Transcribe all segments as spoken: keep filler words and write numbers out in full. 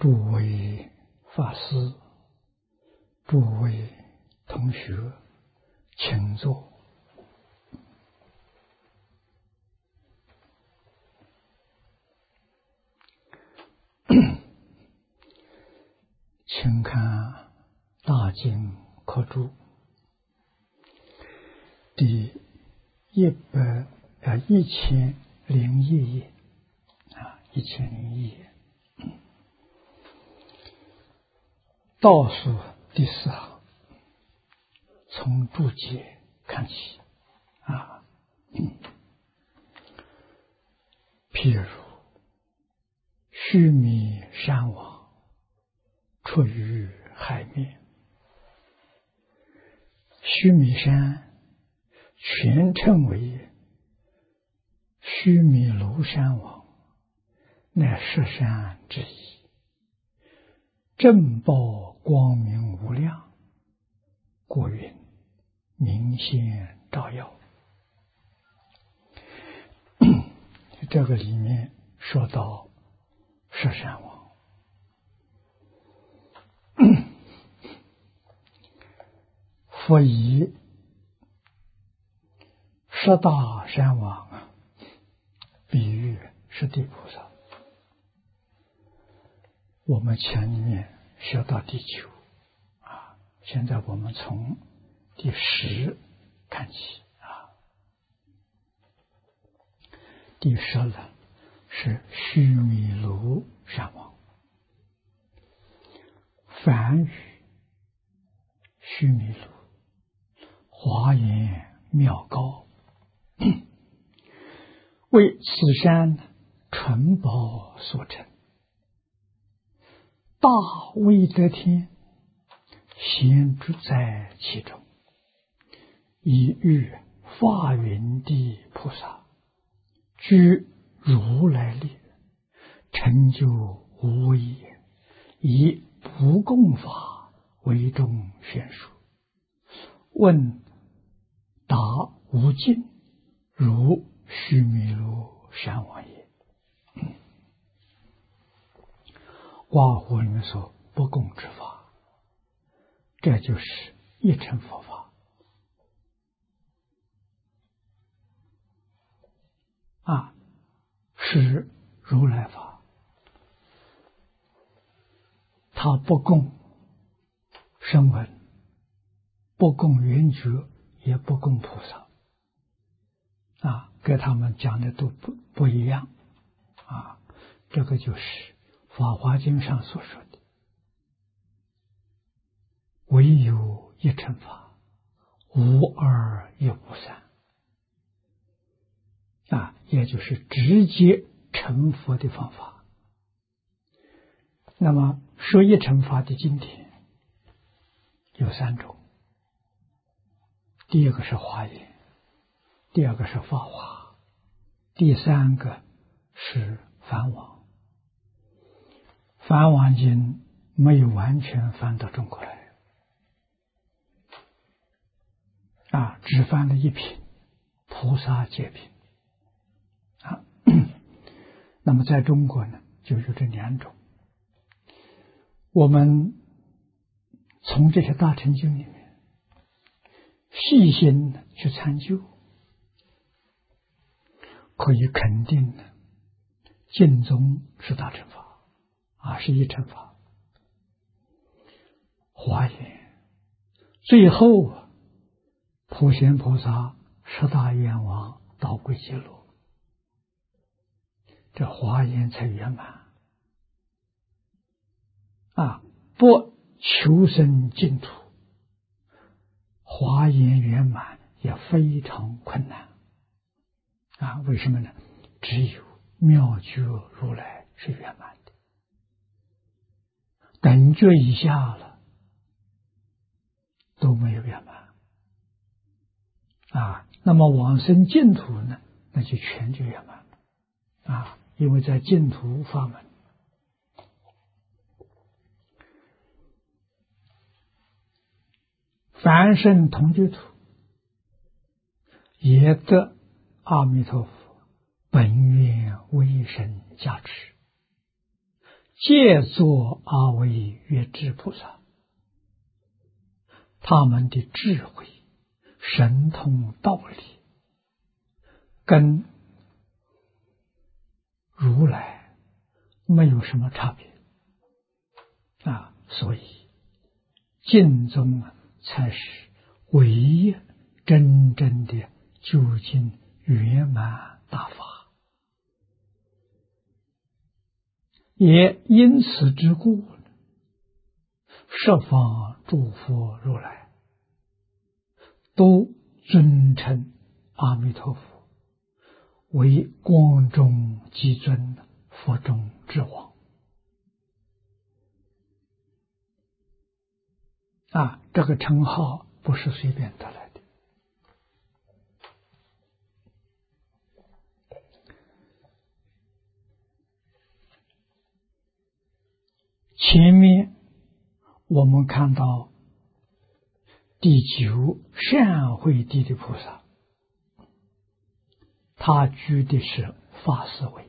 诸位法师、诸位同学，请坐。请看《大经科注》第一百呃一千零一页啊，一千零一页，倒数第四行，从注解看起啊。譬如须弥山王出于海面，须弥山全称为须弥庐山王，乃十山之一，正报光明无量，故云明显照耀。这个里面说到十山王，佛以十大山王啊，比喻是地菩萨。我们前面学到第九啊，现在我们从第十看起啊。第十呢是须弥庐山王，梵语须弥庐，华严妙高，为此山纯宝所成，大威德天先住在其中，以喻法云地菩萨居如来力，成就无为也，以不共法为中宣说，问答无尽，如须弥庐山王也。卦胡里面说不共之法，这就是一乘佛法啊，是如来法，他不共声闻，不共缘觉，也不共菩萨啊，跟他们讲的都不不一样啊。这个就是法华经上所说的唯有一乘法，无二亦无三啊，也就是直接成佛的方法。那么说一乘法的经典有三种，第一个是华严，第二个是法华，第三个是梵网。梵网经没有完全翻到中国来啊，只翻了一品菩萨戒品啊。那么在中国呢，就有这两种。我们从这些大乘经里面细心去参究，可以肯定的，净宗是大乘法啊，是一乘法。华严最后普贤菩萨十大愿望到归极乐，这华严才圆满啊！不求生净土，华严圆满也非常困难啊！为什么呢？只有妙觉如来是圆满的，等觉以下了都没有圆满啊。那么往生净土呢，那就全就圆满了啊！因为在净土法门，凡圣同居土也得阿弥陀佛本愿威神加持， 皆作阿惟越致菩萨，他们的智慧、神通道理，跟如来没有什么差别啊，所以净宗啊，才是唯一真正的究竟圆满大法。也因此之故，十方诸佛如来都尊称阿弥陀佛为光中极尊，佛中之王啊，这个称号不是随便得来的。前面我们看到第九善慧地的菩萨，他居的是法思位，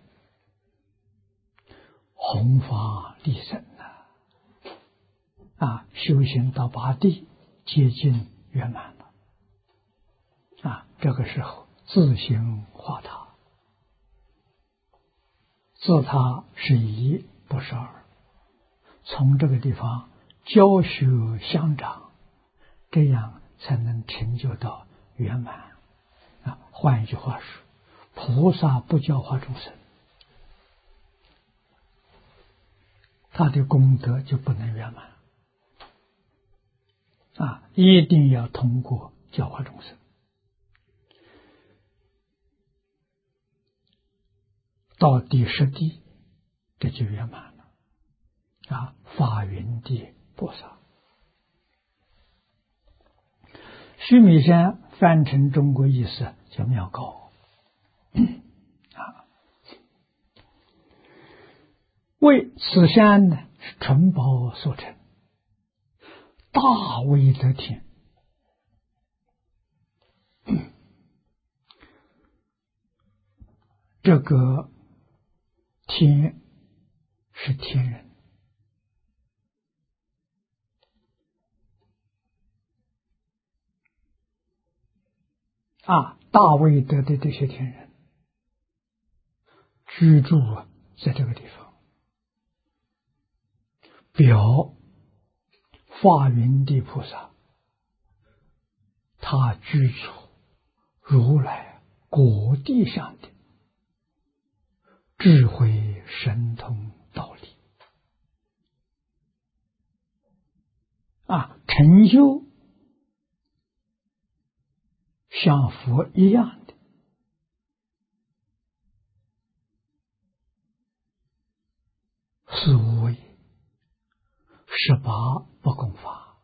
弘法利生啊，啊，修行到八地接近圆满了啊，这个时候自行化他，自他是一，不是二，从这个地方教学相长，这样才能成就到圆满啊。换一句话说，菩萨不教化众生，他的功德就不能圆满啊！一定要通过教化众生，到第十地，这就圆满了啊！法云地菩萨，须弥山翻成中国意思叫妙高啊。为此山呢是纯宝所成，大威德天，这个天是天人啊，大威德的这些天人居住啊，在这个地方，表法云地菩萨，他居住如来果地上的智慧神通道理啊，成就像佛一样的四无畏十八不共法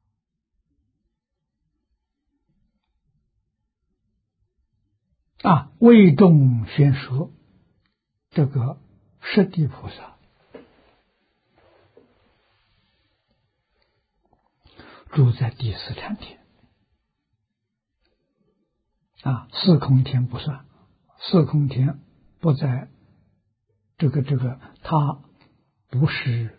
啊，为众宣说这个十地菩萨住在第四禅天啊，四空天不算，四空天不在这个这个，它不是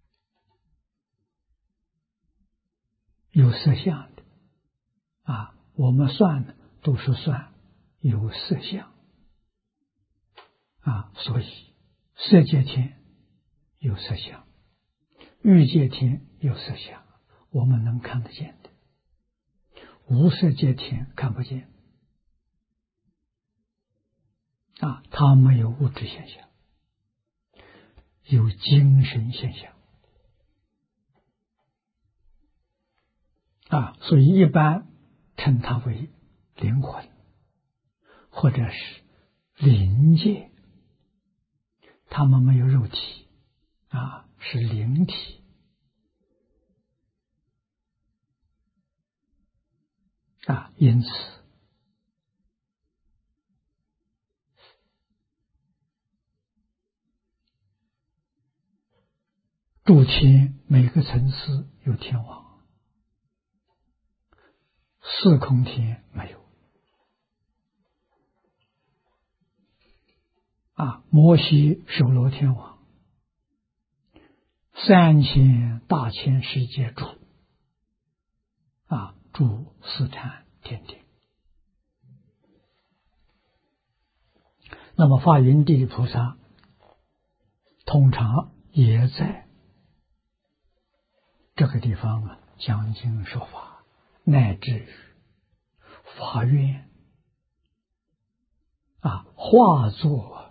有色相的啊，我们算的都是算有色相啊，所以色界天有色相，欲界天有色相，我们能看得见的，无色界天看不见啊，它没有物质现象，有精神现象啊，所以一般称它为灵魂或者是灵界，它们没有肉体啊，是灵体啊，因此诸天每个层次有天王，四空天没有啊。摩西首罗天王三千大千世界住啊，住四禅天定。那么法云地的菩萨通常也在这个地方啊讲经说法，乃至于法院啊化作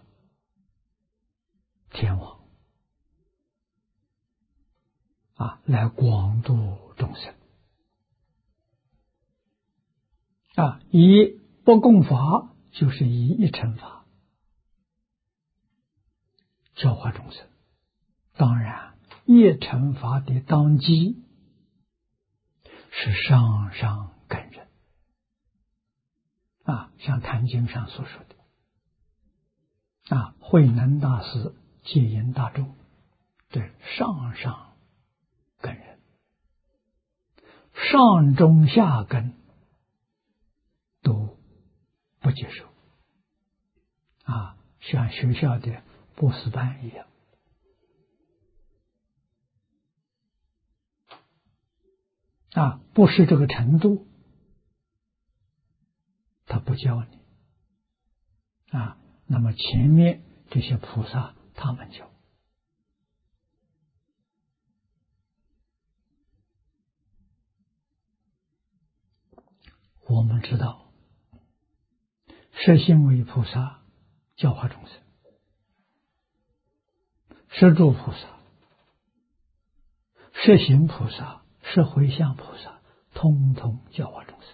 天王啊来广度众生啊，以不共法就是以一乘法教化众生。当然一乘法的当机是上上根人啊，像《坛经》上所说的啊，慧能大师戒引大众，对上上根人，上中下根都不接受啊，像学校的博士班一样。啊，不是这个程度，他不教你啊。那么前面这些菩萨他们教。我们知道，摄心为菩萨教化众生，摄住菩萨、摄行菩萨、摄回向菩萨，通通教化众生。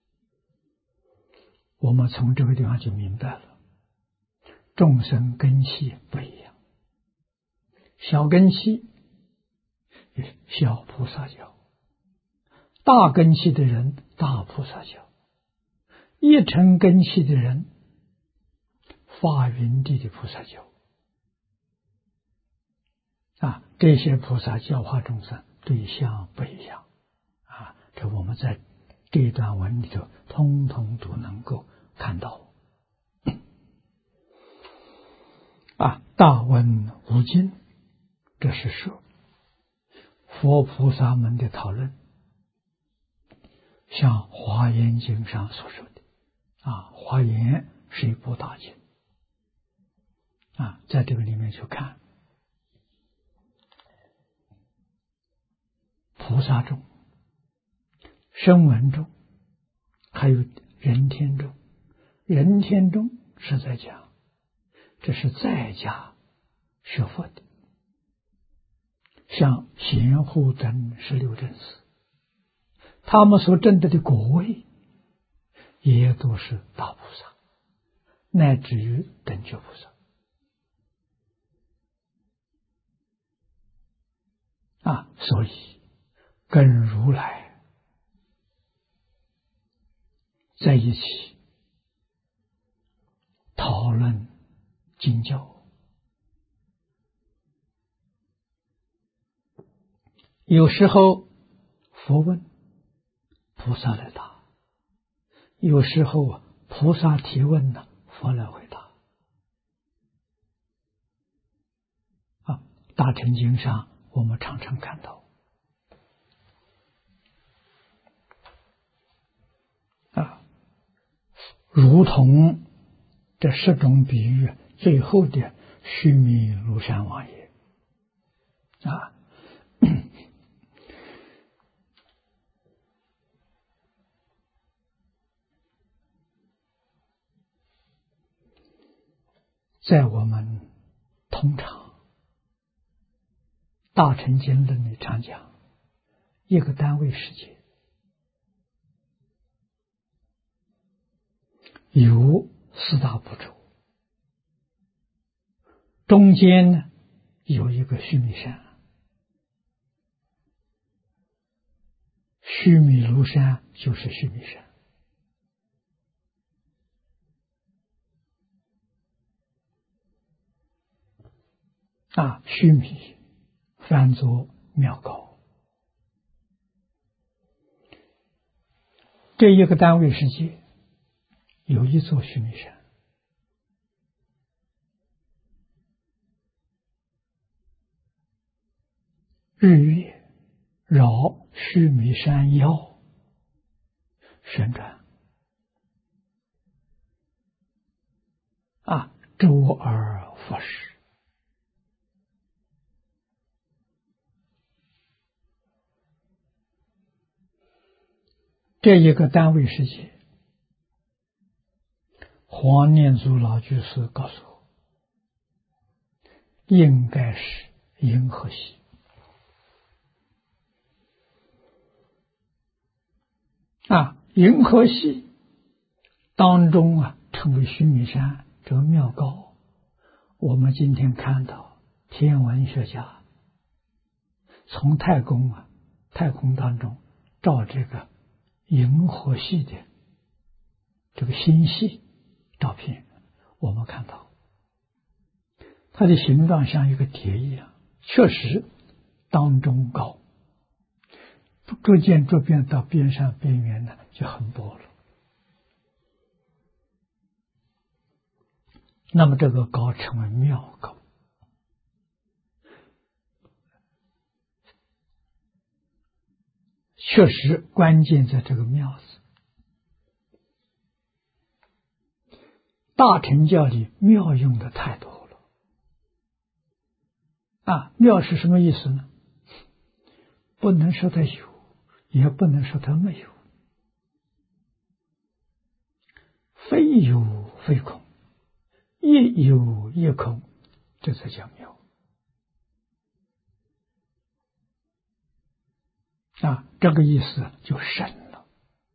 我们从这个地方就明白了，众生根器不一样，小根器小菩萨教，大根器的人大菩萨教，一乘根器的人法云地的菩萨教啊，这些菩萨教化众生对象不一样啊，这我们在这一段文里头通通都能够看到啊。大问无尽，这是说佛菩萨们的讨论，像华严经上所说的啊，华严是一部大经啊，在这个里面去看菩萨中、声闻中，还有人天中。人天中是在讲，这是在家学佛的，像贤护等十六正士，他们所证得的果位也都是大菩萨，乃至于等觉菩萨啊，所以跟如来在一起讨论经教，有时候佛问，菩萨来答；有时候菩萨提问呢，佛来回答。啊，大乘经上我们常常看到啊，如同这十种比喻最后的须弥庐山王爷啊，在我们通常大乘经论里常讲，一个单位世界有四大部洲，中间呢有一个须弥山，须弥庐山就是须弥山啊，须弥翻作妙高，这一个单位世界有一座须弥山， 日月绕须弥山腰旋转，啊，周而复始。这一个单位世界，黄念祖老居士告诉我，应该是银河系。啊，银河系当中啊，称为须弥山，这个妙高。我们今天看到天文学家从太空啊，太空当中照这个银河系的这个星系照片，我们看到它的形状像一个碟一样，确实当中高，逐渐逐渐到边上边缘呢就很薄了。那么这个高称为妙高。确实关键在这个妙字。大乘教里妙用的太多了。啊，妙是什么意思呢？不能说它有，也不能说它没有，非有非空，亦有亦空，这才叫妙。啊，这个意思就深了。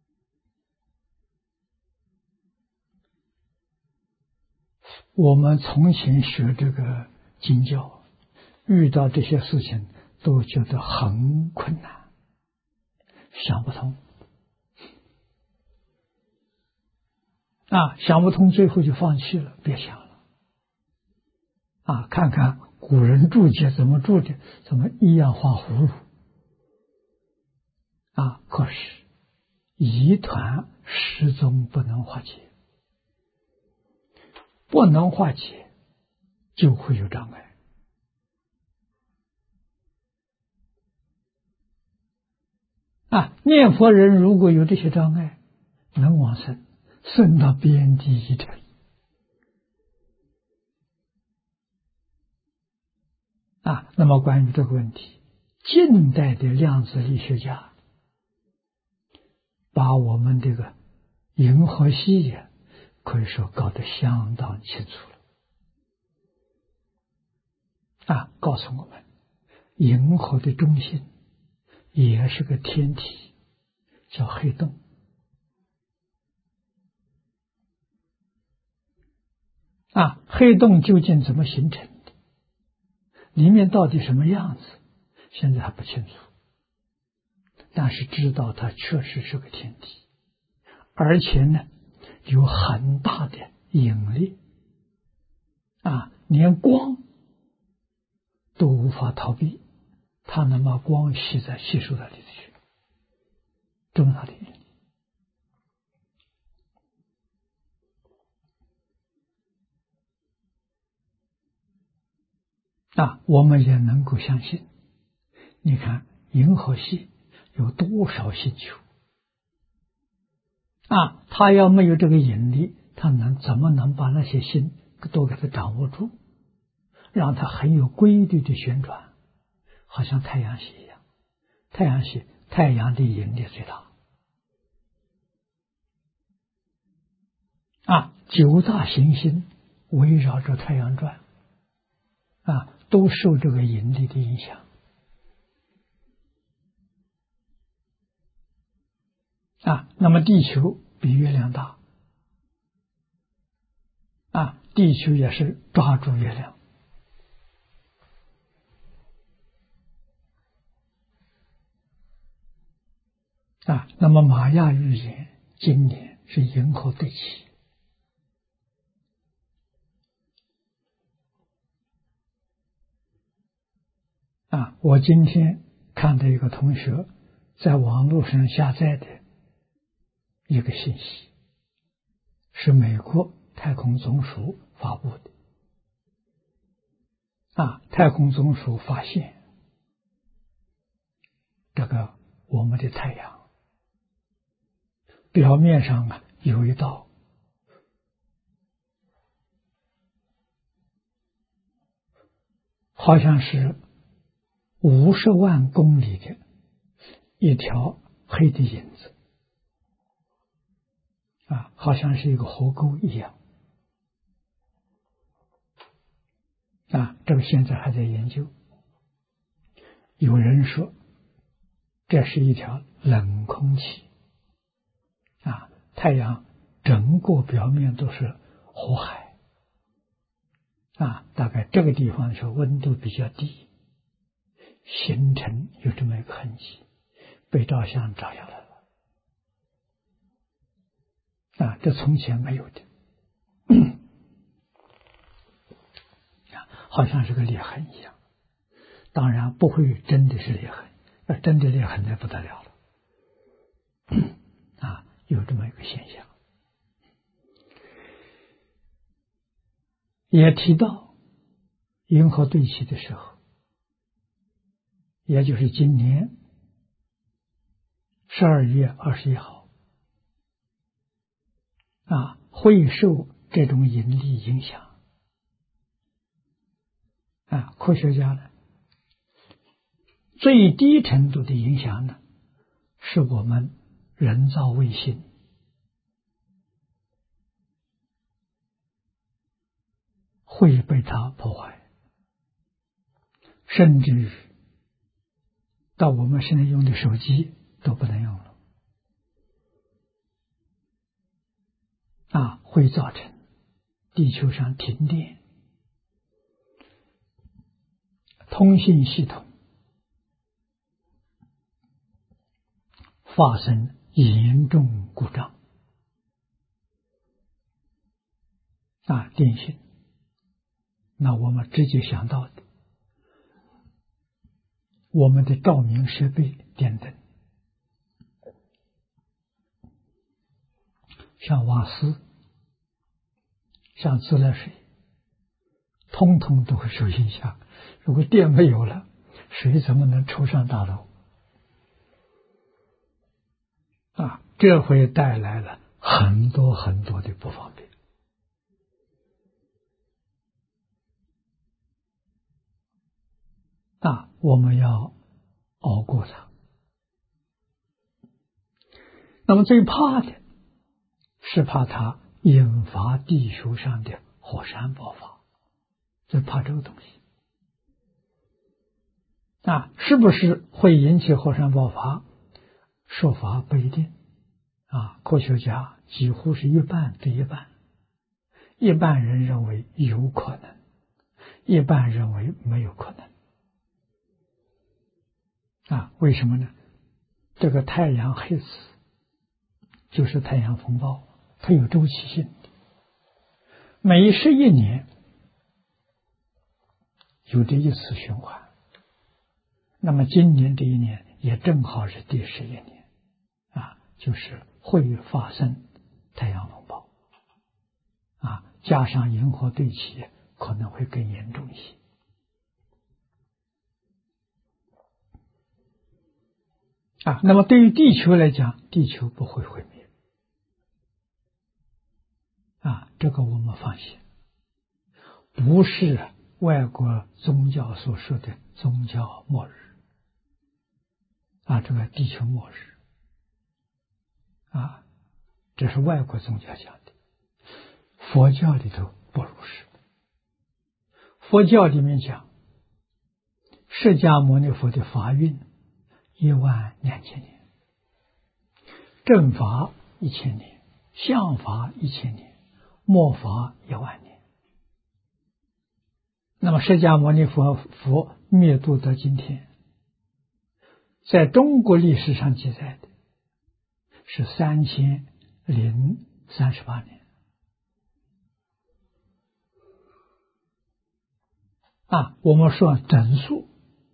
我们从前学这个经教，遇到这些事情都觉得很困难，想不通。啊，想不通，最后就放弃了，别想了。啊，看看古人注解怎么注的，怎么一样画葫芦。啊，可是疑团始终不能化解，不能化解就会有障碍。啊，念佛人如果有这些障碍，能往生，生到边地一尘。啊，那么关于这个问题，近代的量子力学家把我们这个银河系呀，可以说搞得相当清楚了。啊，告诉我们，银河的中心也是个天体，叫黑洞。啊，黑洞究竟怎么形成的？里面到底什么样子？现在还不清楚，但是知道它确实是个天体，而且呢，有很大的引力。啊，连光都无法逃避，它能把光吸在吸收到里头去，这么大的引力。啊，我们也能够相信。你看银河系有多少星球？啊，它要没有这个引力，它能怎么能把那些星都给它掌握住，让它很有规律的旋转，好像太阳系一样。太阳系太阳的引力最大。啊，九大行星围绕着太阳转，啊，都受这个引力的影响。啊，那么地球比月亮大。啊，地球也是抓住月亮。啊，那么玛雅预言今年是银河对齐。啊，我今天看到一个同学在网络上下载的一个信息，是美国太空总署发布的。啊，太空总署发现这个我们的太阳表面上啊有一道好像是五十万公里的一条黑的影子啊，好像是一个河沟一样啊，这个现在还在研究。有人说这是一条冷空气啊，太阳整个表面都是火海啊，大概这个地方是温度比较低，形成有这么一个痕迹，被照相照下来了啊，这从前没有的好像是个裂痕一样，当然不会真的是裂痕，要真的裂痕那不得了了啊，有这么一个现象。也提到银河对齐的时候，也就是今年十二月二十一号啊，会受这种引力影响啊，科学家呢最低程度的影响呢，是我们人造卫星会被它破坏，甚至于到我们现在用的手机都不能用了啊，会造成地球上停电，通信系统发生严重故障啊，电信，那我们直接想到的，我们的照明设备、电灯，像瓦斯、像自来水，通通都会受影响。如果电没有了，水怎么能抽上大楼啊？这会带来了很多很多的不方便啊！我们要熬过它。那么最怕的是怕它引发地球上的火山爆发，最怕这个东西啊！是不是会引起火山爆发？说法不一定啊，科学家几乎是一半对一半，一半人认为有可能，一半认为没有可能啊？为什么呢？这个太阳黑子就是太阳风暴，它有周期性的，每十一年有这一次循环，那么今年这一年也正好是第十一年啊，就是会发生太阳风暴啊，加上银河对齐可能会更严重一些啊。那么对于地球来讲，地球不会毁灭啊，这个我们放心，不是外国宗教所说的宗教末日啊，这个地球末日啊，这是外国宗教讲的，佛教里头不如是。佛教里面讲，释迦牟尼佛的法运一万两千年，正法一千年，相法一千年，末法一万年。那么释迦牟尼佛佛灭度到今天，在中国历史上记载的是三千零三十八年啊，我们说整数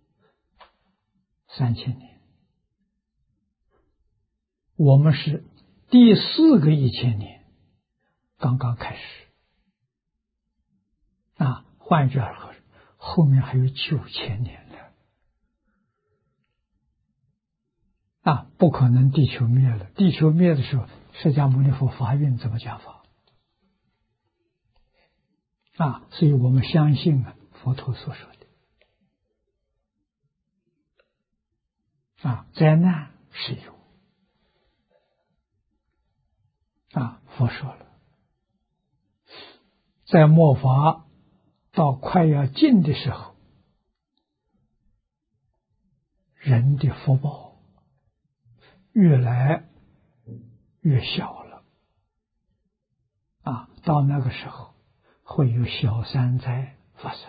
三千年，我们是第四个一千年刚刚开始啊，换句话说，后面还有九千年呢啊，不可能地球灭了。地球灭的时候，释迦牟尼佛法运怎么讲法？啊，所以我们相信啊，佛陀所说的啊，灾难是有啊，佛说了，在末法到快要尽的时候，人的福报越来越小了啊，到那个时候会有小三灾发生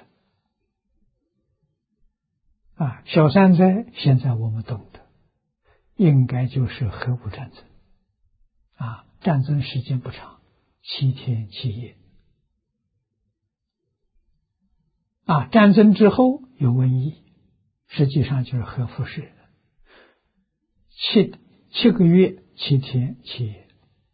啊，小三灾现在我们懂得，应该就是核武战争啊，战争时间不长，七天七夜啊，战争之后有瘟疫，实际上就是核辐射，七七个月七天七夜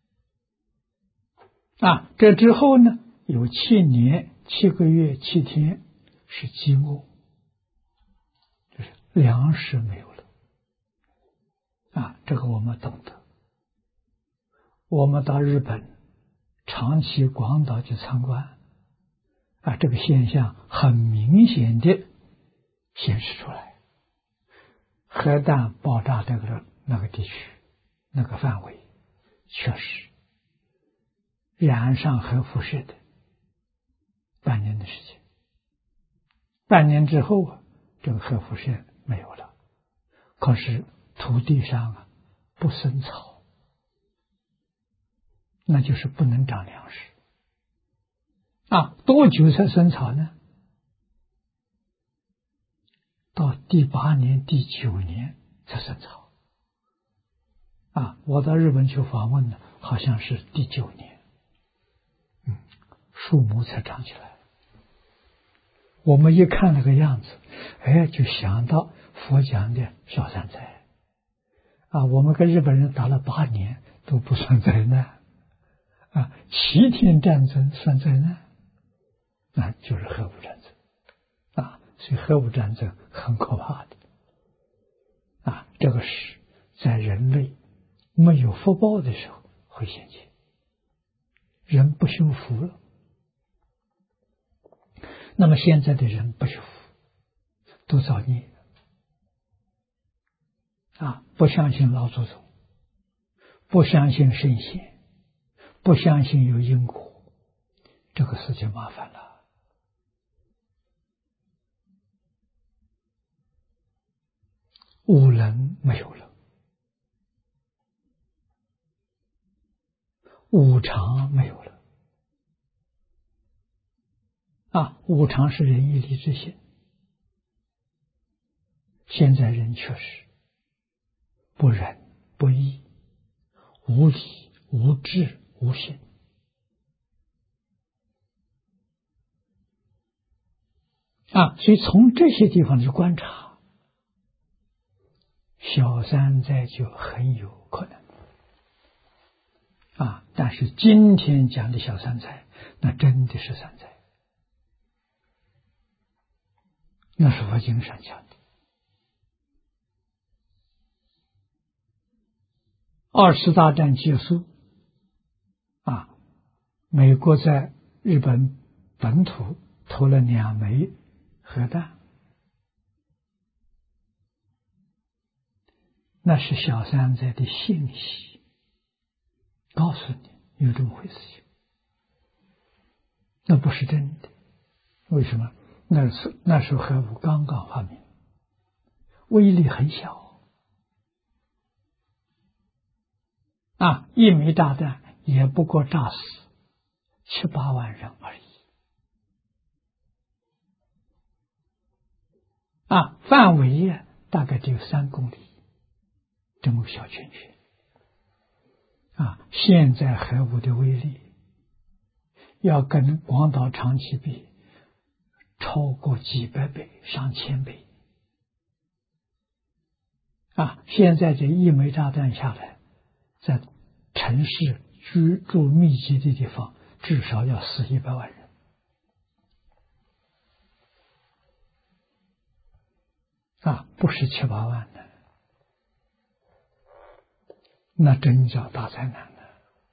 啊，这之后呢，有七年七个月七天是饥饿，就是粮食没有了啊，这个我们懂得。我们到日本、长崎、广岛去参观啊，这个现象很明显的显示出来。核弹爆炸这个那个地区、那个范围，确实染上核辐射的半年的时间。半年之后啊，这个核辐射没有了，可是土地上啊不生草，那就是不能长粮食啊。多久才生草呢？到第八年、第九年才生草啊！我到日本去访问呢，好像是第九年，嗯，树木才长起来。我们一看那个样子，哎，就想到佛讲的小三灾啊！我们跟日本人打了八年都不算灾难啊，七天战争算灾难，那就是核武战争啊！所以核武战争很可怕的啊！这个是在人类没有福报的时候会显现，人不修福了。那么现在的人不修福，都造孽啊！不相信老祖宗，不相信圣贤，不相信有因果，这个事情麻烦了。五伦没有了，五常没有了啊！五常是仁义礼智信，现在人确实不仁不义，无理无智无信啊！所以从这些地方去观察，小三灾就很有可能啊！但是今天讲的小三灾，那真的是三灾，那是佛经上讲的。二次大战结束啊，美国在日本本土投了两枚核弹，那是小三灾的信息，告诉你有这么回事情，那不是真的。为什么？那时那时候核武刚刚发明，威力很小啊，一枚炸弹也不过炸死七八万人而已啊，范围呀大概只有三公里，这么小圈圈啊。现在核武的威力要跟广岛、长崎比，超过几百倍、上千倍啊！现在这一枚炸弹下来，在城市居住密集的地方，至少要死一百万人啊，不是七八万的那真叫大灾难了。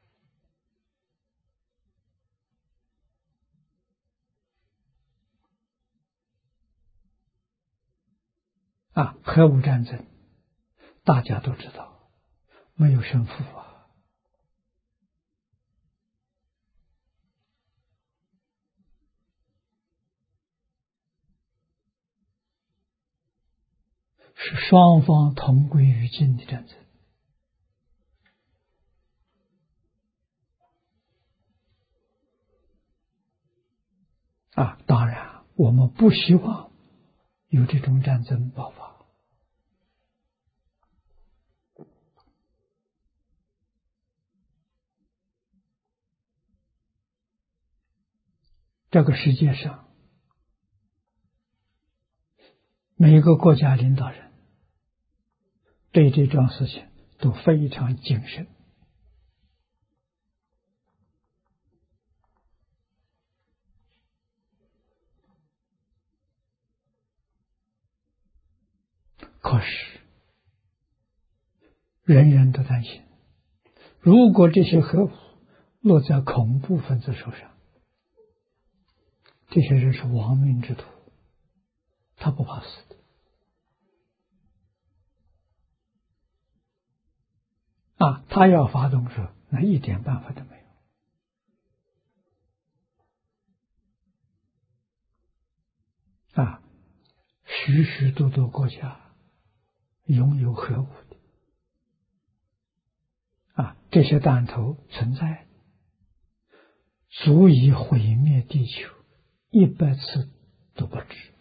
啊，核武战争大家都知道，没有胜负啊。是双方同归于尽的战争。啊，当然，我们不希望有这种战争爆发。这个世界上，每一个国家领导人对这桩事情都非常谨慎。可是，人人都担心，如果这些核武落在恐怖分子手上，这些人是亡命之徒，他不怕死的。啊，他要发动时，那一点办法都没有。啊，许许多多国家拥有核武的，啊，这些弹头存在，足以毁灭地球一百次都不止。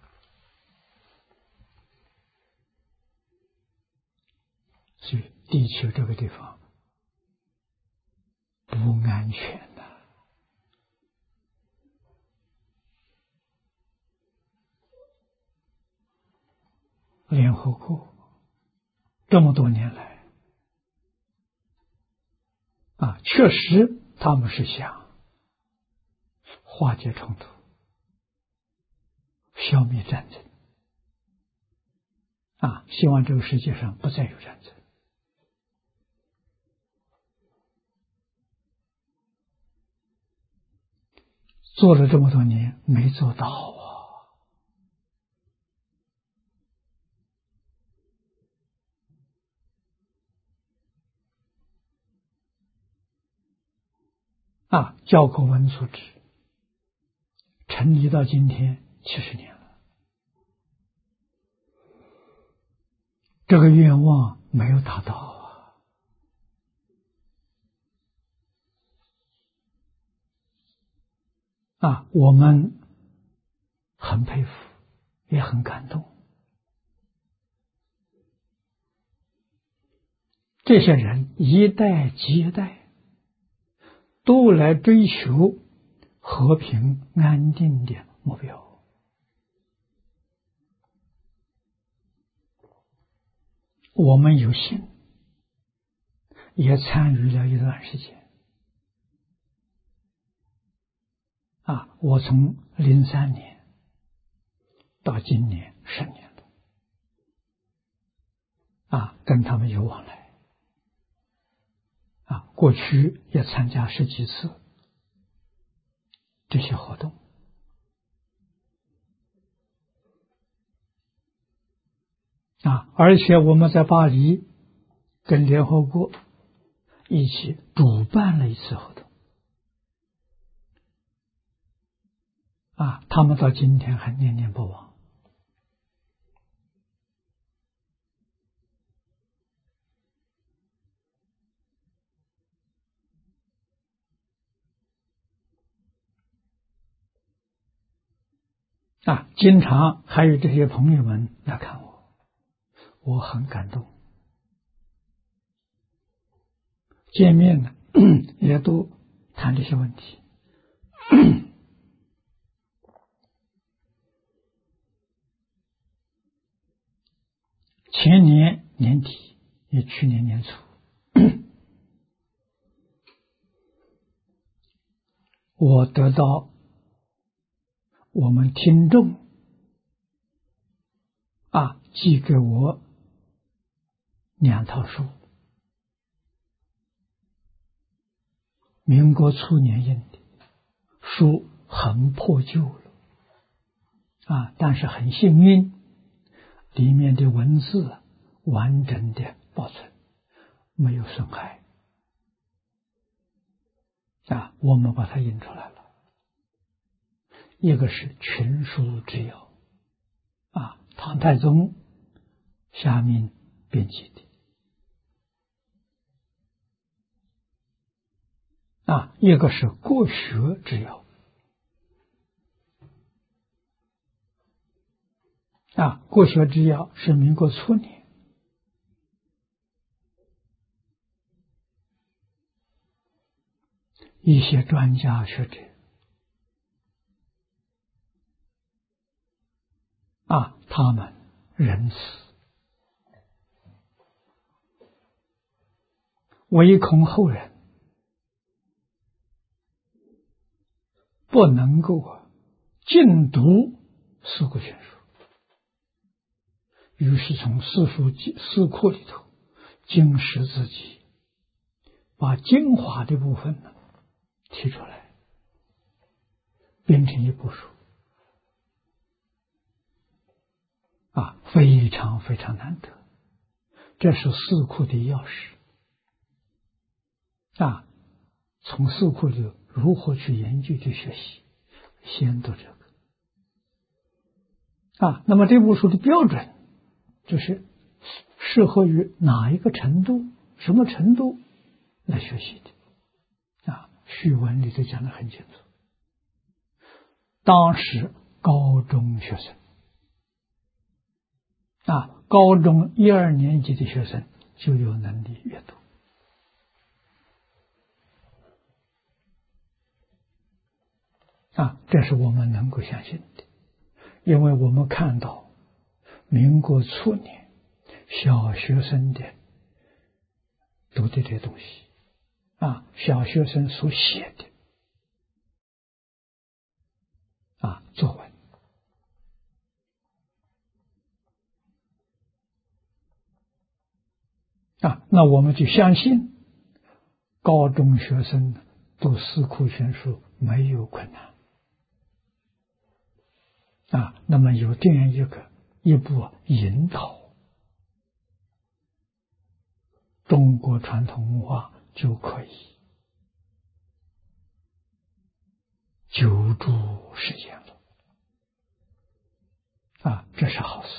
所以，地球这个地方不安全的。联合国这么多年来，啊，确实他们是想化解冲突，消灭战争，啊，希望这个世界上不再有战争。做了这么多年，没做到啊！啊，教科文组织成立到今天七十年了，这个愿望没有达到啊！啊，我们很佩服，也很感动。这些人一代接一代，都来追求和平安定的目标。我们有幸也参与了一段时间。啊，我从零三年到今年十年了，啊，跟他们有往来，啊，过去也参加十几次这些活动，啊，而且我们在巴黎跟联合国一起主办了一次活动，啊，他们到今天还念念不忘。啊，经常还有这些朋友们来看我，我很感动。见面呢，也都谈这些问题。前年年底，也去年年初，我得到我们听众啊寄给我两套书， 民国初年印的，书很破旧了啊，但是很幸运，里面的文字完整的保存，没有损害啊，我们把它印出来了。一个是群书之要啊，唐太宗下面编辑的啊，一个是国学之要啊，国学之要是民国初年一些专家学者啊，他们仁慈，唯恐后人不能够尽读四库全书，于是从四书四库里头经史自己把精华的部分呢提出来，编成一部书啊，非常非常难得。这是四库的钥匙啊，从四库里如何去研究去学习，先读这个啊。那么这部书的标准就是适合于哪一个程度、什么程度来学习的啊。序文里头讲得很清楚，当时高中学生啊，高中一二年级的学生就有能力阅读啊，这是我们能够相信的，因为我们看到民国初年小学生的读的这些东西啊，小学生所写的啊作文啊，那我们就相信高中学生读四库全书没有困难啊。那么有这样一个一步引导，中国传统文化就可以久住时间了啊，这是好事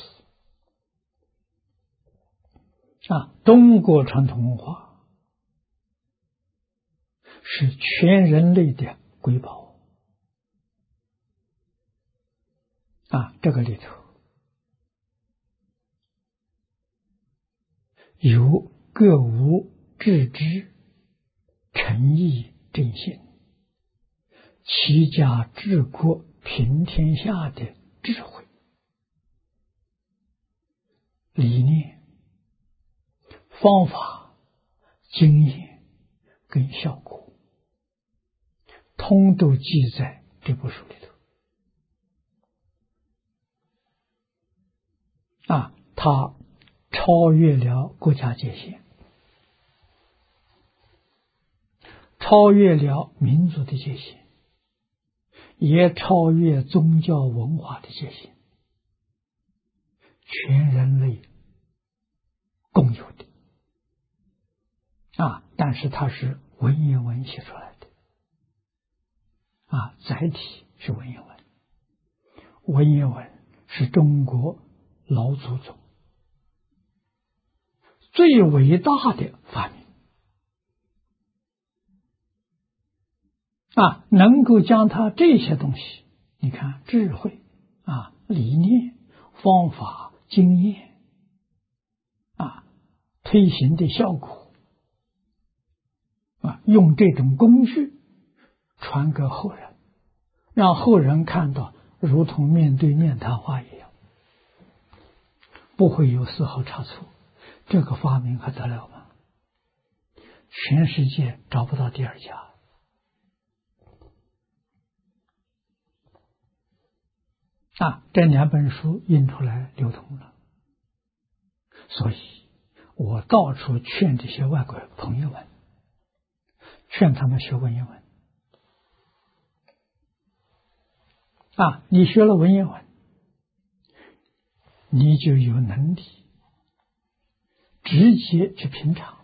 啊。中国传统文化是全人类的瑰宝啊，这个里头有各无致知、诚意、正信、齐家治国平天下的智慧、理念、方法、经验跟效果，通都记在这部书里头啊，它超越了国家界限，超越了民族的界限，也超越宗教文化的界限，全人类共有的啊，但是它是文言文写出来的啊，载体是文言文，文言文是中国老祖宗最伟大的发明啊，能够将它这些东西，你看智慧啊、理念、方法、经验啊、推行的效果啊，用这种工具传给后人，让后人看到如同面对面谈话一样，不会有丝毫差错。这个发明还得了吗？全世界找不到第二家啊！这两本书印出来流通了，所以我到处劝这些外国朋友们劝他们学文言文。啊，你学了文言文，你就有能力直接去品尝，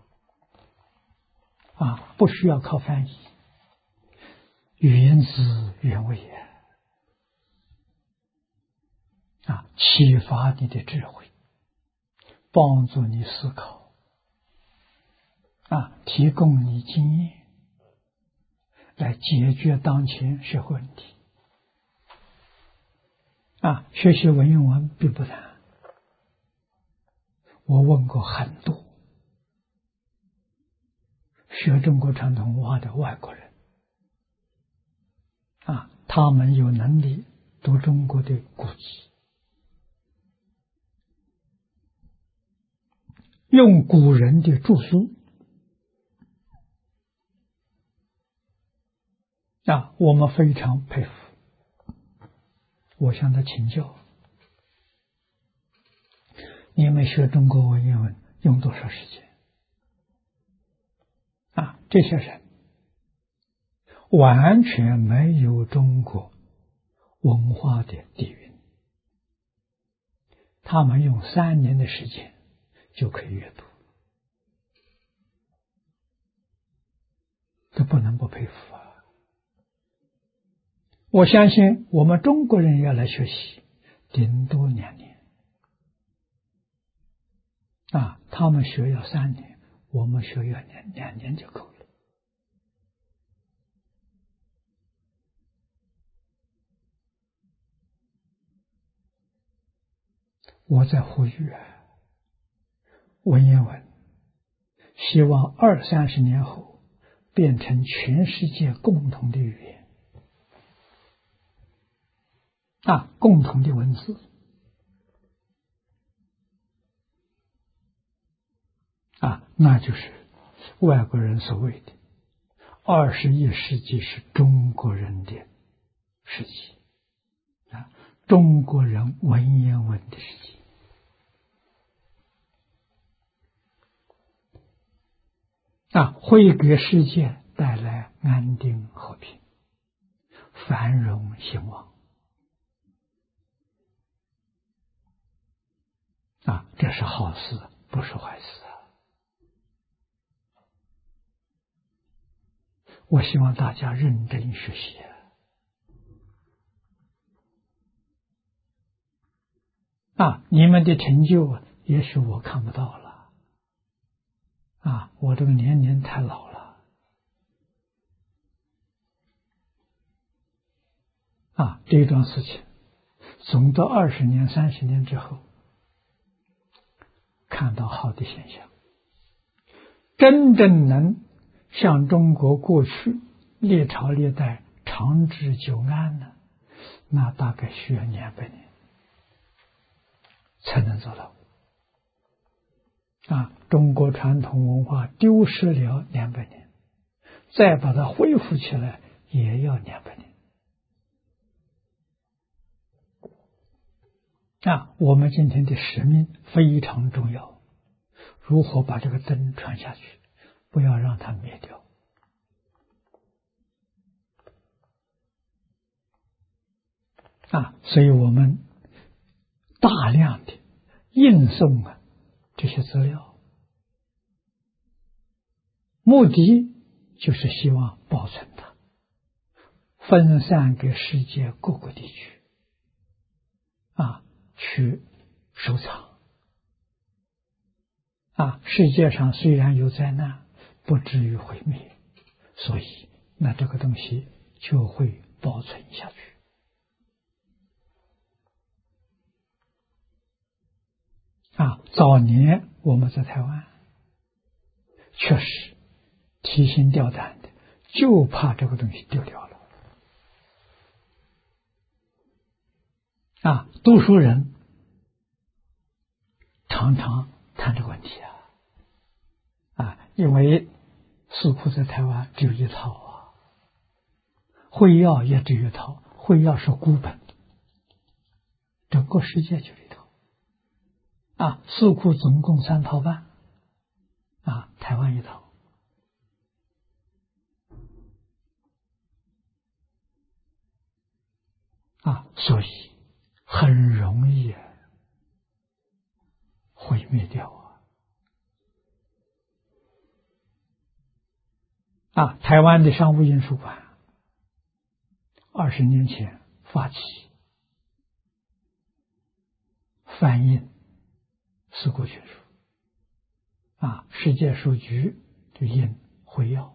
啊，不需要靠翻译，原汁原味啊，啊，启发你的智慧，帮助你思考，啊，提供你经验，来解决当前社会问题。啊，学习文言文并不难，我问过很多学中国传统文化的外国人，啊，他们有能力读中国的古籍，用古人的著书，啊，我们非常佩服。我向他请教，你们学中国文言文用多少时间？啊，这些人完全没有中国文化的底蕴，他们用三年的时间就可以阅读，这不能不佩服啊！我相信我们中国人要来学习，顶多两年啊，他们学要三年，我们学要两两年就够了。我在呼吁啊，文言文希望二三十年后变成全世界共同的语言啊，共同的文字啊，那就是外国人所谓的二十一世纪是中国人的世纪啊，中国人文言文的世纪啊，会给世界带来安定和平、繁荣兴旺啊，这是好事，不是坏事啊！我希望大家认真学习啊！你们的成就也许我看不到了啊，我这个年龄太老了啊，这桩事情总到二十年、三十年之后，看到好的现象，真正能像中国过去历朝历代长治久安呢，那大概需要两百年才能做到啊！中国传统文化丢失了两百年，再把它恢复起来也要两百年啊！我们今天的使命非常重要，如何把这个灯传下去，不要让它灭掉啊！所以我们大量的印送啊这些资料，目的就是希望保存它，分散给世界各个地区啊，去收藏啊。世界上虽然有灾难，不至于毁灭，所以那这个东西就会保存下去啊。早年我们在台湾确实提心吊胆的，就怕这个东西丢掉了啊。读书人常常谈这个问题啊啊，因为四库在台湾只有一套啊，会要也只有一套，会要是孤本，整个世界就一套啊。四库总共三套半啊，台湾一套啊，所以很容易毁灭掉啊！啊，台湾的商务印书馆二十年前发起翻印四库全书，啊，世界书局就印会要，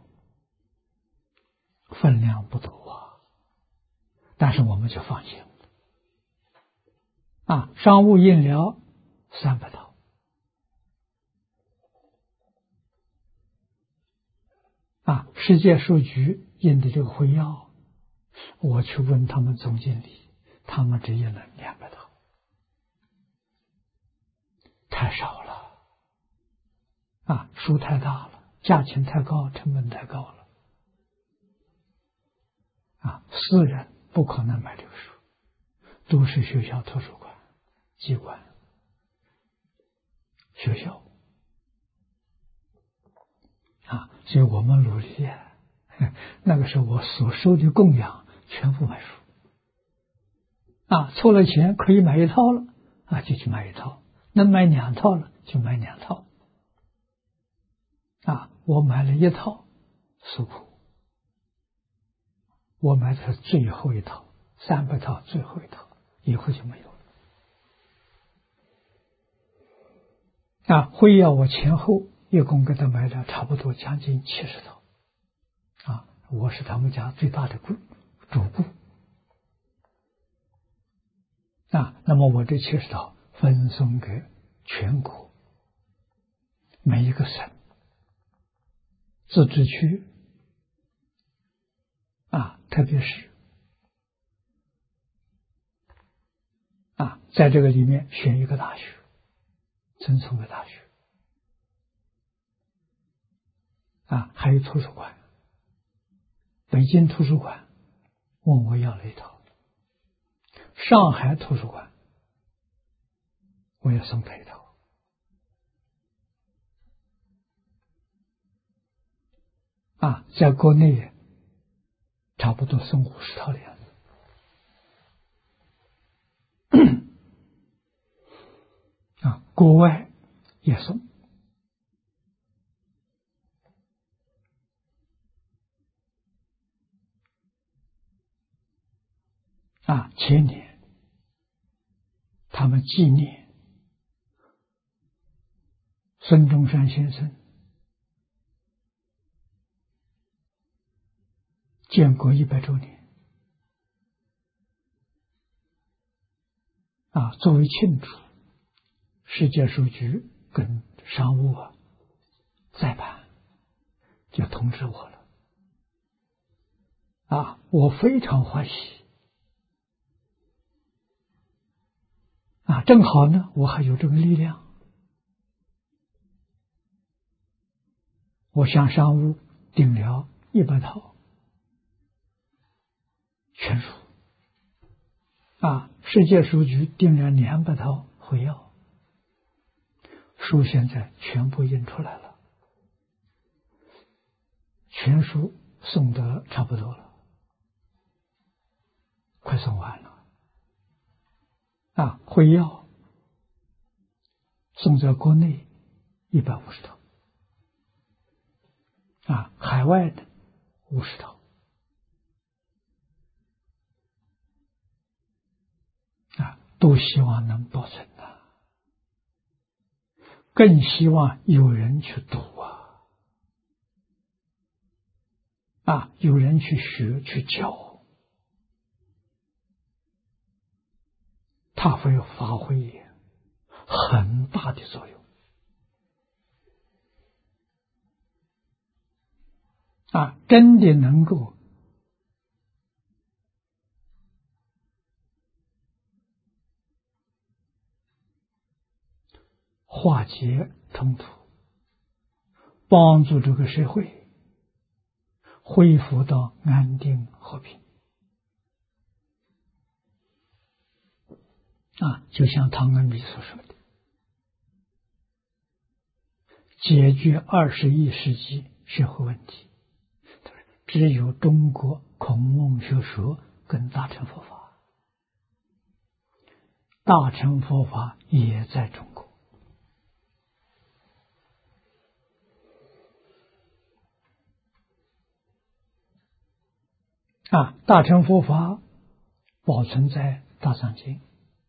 分量不多啊，但是我们就放心了。啊，商务印了三百套，啊，世界书局印的这个会要，我去问他们总经理，他们只印了两百套，太少了，啊，书太大了，价钱太高，成本太高了，啊，私人不可能买这个书，都是学校图书馆、机关、学校，啊，所以我们努力啊。那个时候我所收的供养全部买书，啊，凑了钱可以买一套了，啊，就去买一套，能买两套了就买两套，啊，我买了一套书库，我买的是最后一套，三百套最后一套，以后就没有了。啊，会要我前后一共给他买了差不多将近七十套，啊，我是他们家最大的顾主顾，啊，那么我这七十套分送给全国每一个省、自治区，啊，特别是啊，在这个里面选一个大学，赠送给大学，啊，还有图书馆，北京图书馆问我要了一套，上海图书馆我也送他一套，啊，在国内差不多送五十套的样子。啊，国外也送。啊，前年他们纪念孙中山先生建国一百周年，啊，作为庆祝，世界书局跟商务啊再办，就通知我了，啊，我非常欢喜，啊，正好呢，我还有这个力量，我向商务订了一百套全书，啊，世界书局订了两百套会要，书现在全部印出来了，全书送得差不多了，快送完了，啊，会要送在国内一百五十套，啊，海外的五十套，啊，都希望能保存的，更希望有人去读啊，啊，有人去学去教，它会发挥很大的作用，啊，真的能够化解冲突，帮助这个社会恢复到安定和平。啊，就像汤恩比所说的，解决二十一世纪社会问题，只有中国孔孟学说跟大乘佛法， 大乘佛法也在中国。啊，大乘佛法保存在大藏经。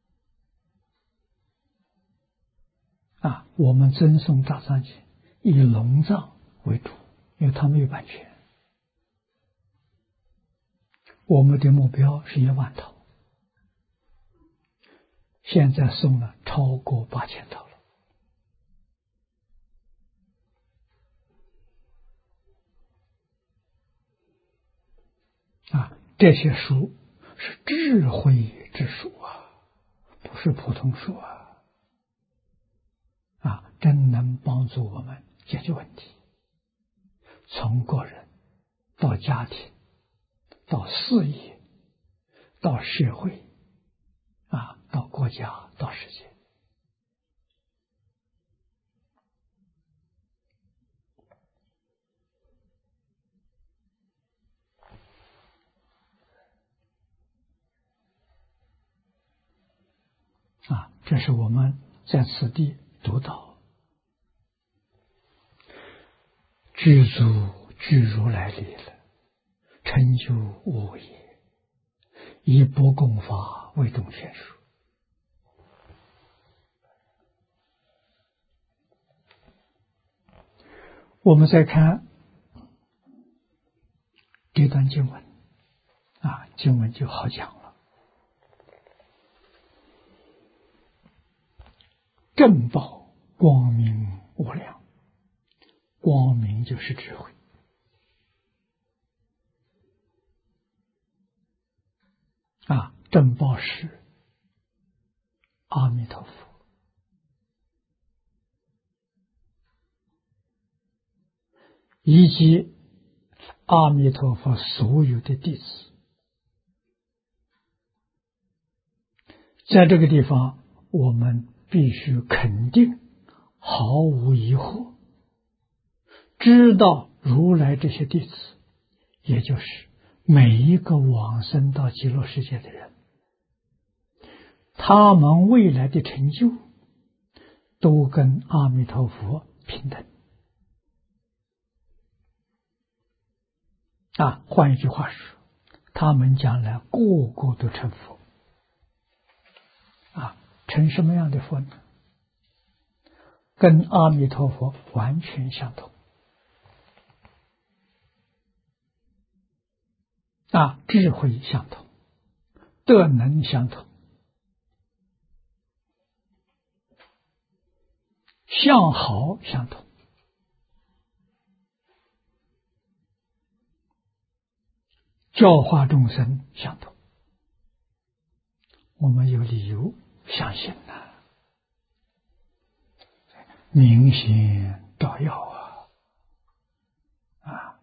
啊，我们赠送大藏经以龙藏为主，因为它没有版权。我们的目标是一万套，现在送了超过八千套了。啊，这些书是智慧之书啊，不是普通书啊！啊，真能帮助我们解决问题，从个人到家庭，到事业，到社会，啊，到国家，到世界。啊，这是我们在此地读到，具足具如来力了，成就无也，以不共法为动全书。我们再看这段经文，啊，经文就好讲了。正报光明无量，光明就是智慧。啊，正报是阿弥陀佛，以及阿弥陀佛所有的弟子。在这个地方，我们必须肯定，毫无疑惑，知道如来这些弟子，也就是每一个往生到极乐世界的人，他们未来的成就都跟阿弥陀佛平等。啊，换一句话说，他们将来个个都成佛。啊，成什么样的佛呢？跟阿弥陀佛完全相同。啊，智慧相同，德能相同，相好相同，教化众生相同。我们有理由相信呐、啊，明显照耀啊！啊，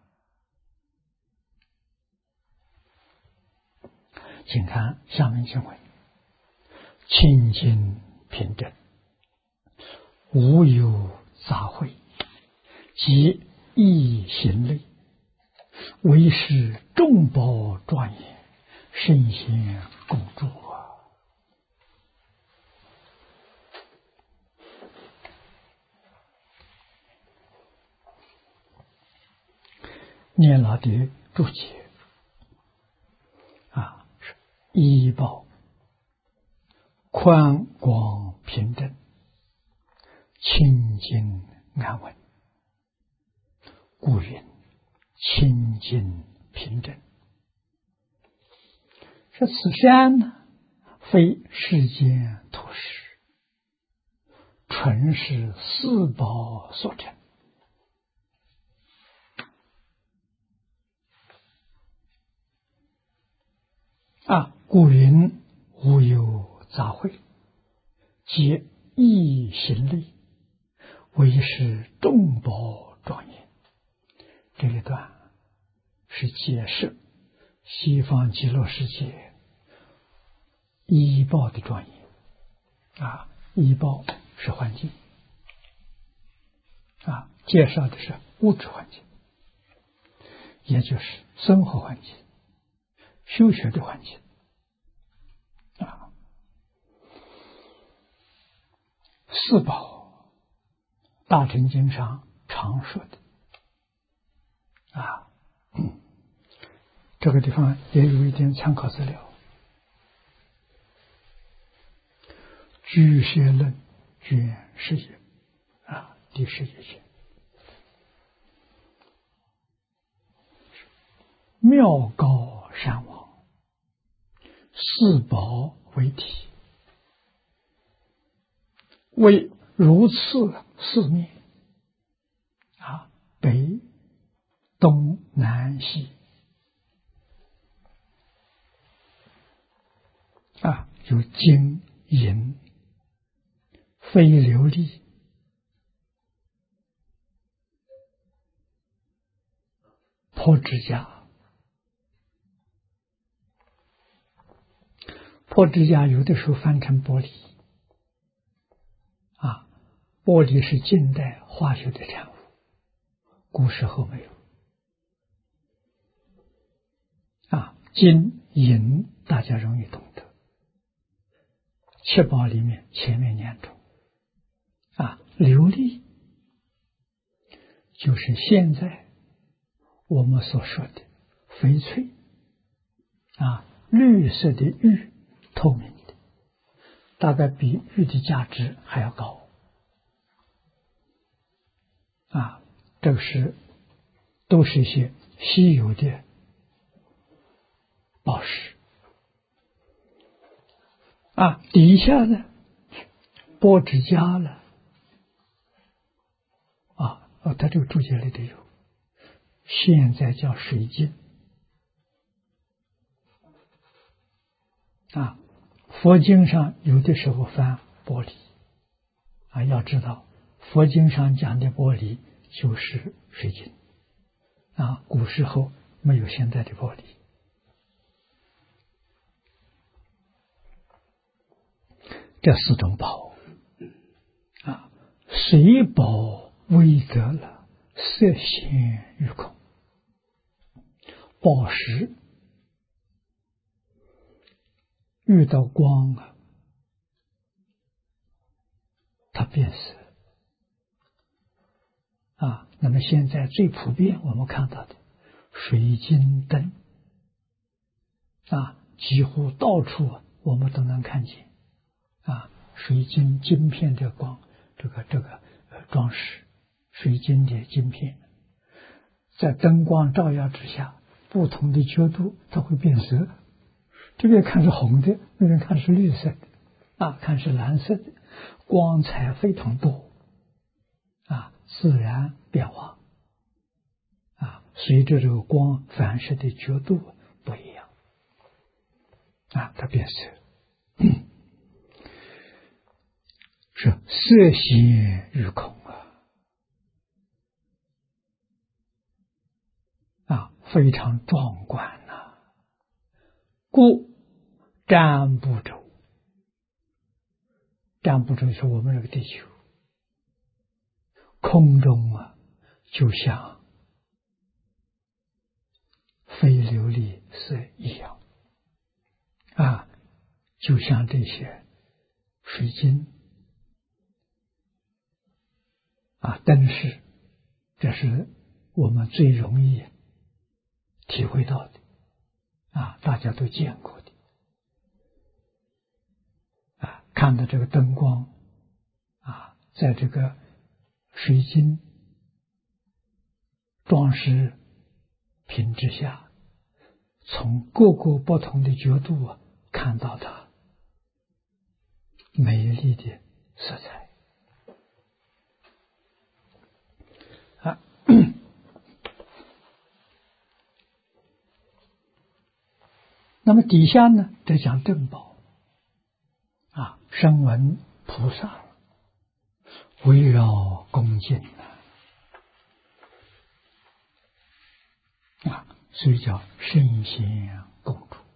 请看下面经文：清净平正，无有杂秽，即一行类，为是众宝庄严，圣贤共住啊！念老的注解啊，是一报宽广平正，清净安稳，故云清净平正。说此山呢，非世间土石，纯是四宝所成。啊，故云无有杂秽，皆一行类，为是众宝庄严。这一段是解释西方极乐世界依报的庄严。啊，依报是环境，啊，介绍的是物质环境，也就是生活环境、修学的环境。啊， 四宝，大乘经上常说的啊，嗯，这个地方也有一点参考资料。居舍论卷十一啊，第十一卷，妙高山王，四宝为体，为如次四面啊，北、东南西啊，有金银非琉璃破指甲。破指甲有的时候翻成玻璃啊，玻璃是近代化学的产物，古时候没有啊。金银大家容易懂得，七宝里面前面两种啊，琉璃就是现在我们所说的翡翠啊，绿色的玉，透明的，大概比玉的价值还要高啊。这个是都是一些稀有的宝石啊。底下呢，剥指甲了啊，哦，他这个注解里头有，现在叫水晶啊。佛经上有的时候翻玻璃啊，要知道佛经上讲的玻璃就是水晶啊，古时候没有现在的玻璃这四种宝啊，水宝微得了，色显于空。宝石遇到光啊，它变色啊。那么现在最普遍我们看到的水晶灯啊，几乎到处我们都能看见啊，水晶晶片的光，这个这个呃装饰，水晶的晶片，在灯光照耀之下，不同的角度它会变色。这边看是红的，那边看是绿色的，啊，看是蓝色的，光彩非常多，啊，自然变化，啊，随着这个光反射的角度不一样，啊，它变色。嗯是色显于空啊，啊，非常壮观呐、啊。故占卜周，占卜周是我们这个地球空中啊，就像非琉璃色一样啊，就像这些水晶啊，灯饰，这是我们最容易体会到的啊，大家都见过的啊，看到这个灯光啊，在这个水晶装饰品之下，从各个不同的角度啊，看到它美丽的色彩啊。那么底下呢，再讲正宝啊，声闻菩萨围绕恭敬啊，所以叫圣贤共处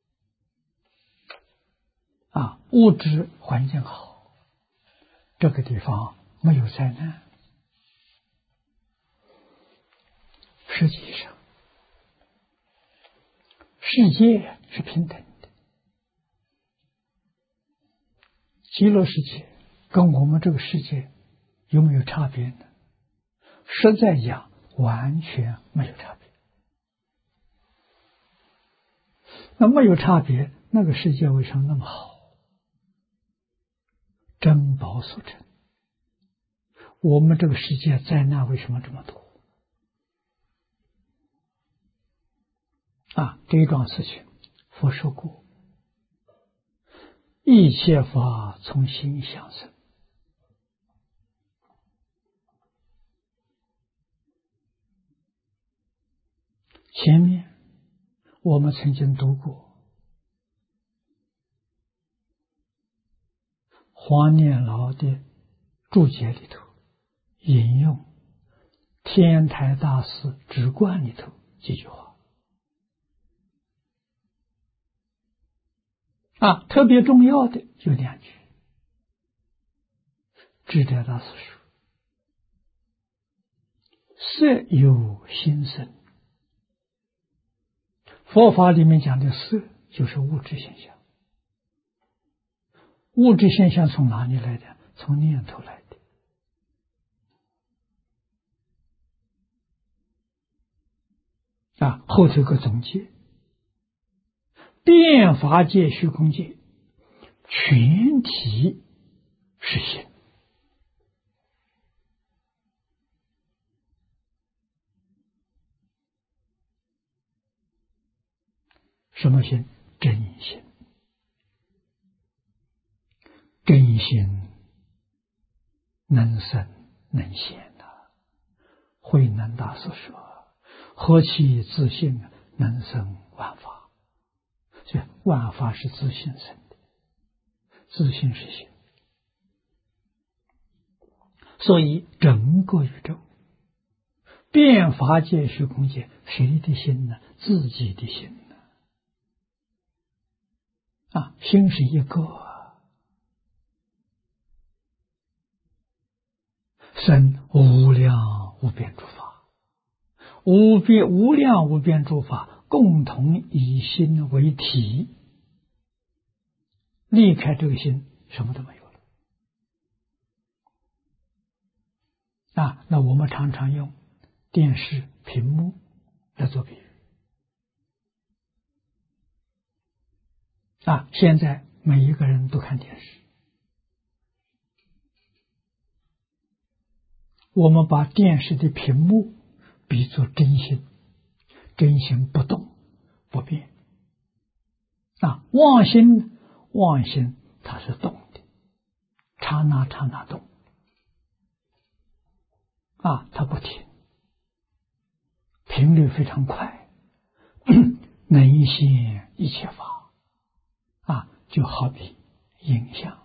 啊。物质环境好，这个地方没有灾难。实际上，世界是平等的，极乐世界跟我们这个世界有没有差别呢？实在讲，完全没有差别。那没有差别，那个世界为什么那么好？珍宝所成。我们这个世界灾难为什么这么多？啊，这一桩事情，佛说过，一切法从心想生。前面我们曾经读过黄念老的注解里头引用天台大师直观里头几句话啊，特别重要的有两句。智者大师说：“色有心生。”佛法里面讲的色就是物质现象。物质现象从哪里来的？从念头来的。啊，后头有个总结：变法界、虚空界，全体是心。什么心？真心。真心能生能现呐、啊。慧能大师说：“何其自信啊，能生万法。”所以万法是自信生的，自信是心。所以整个宇宙变法界、虚空界，谁的心呢？自己的心呢？啊，心是一个、啊，生无量无边诸法，无边无量无边诸法共同以心为体，离开这个心，什么都没有了。啊，那我们常常用电视屏幕来做比喻。啊，现在每一个人都看电视，我们把电视的屏幕比作真心，真心不动不变。啊，妄心妄心它是动的，刹那刹那动。啊，它不停，频率非常快，能现一切法。啊，就好比影像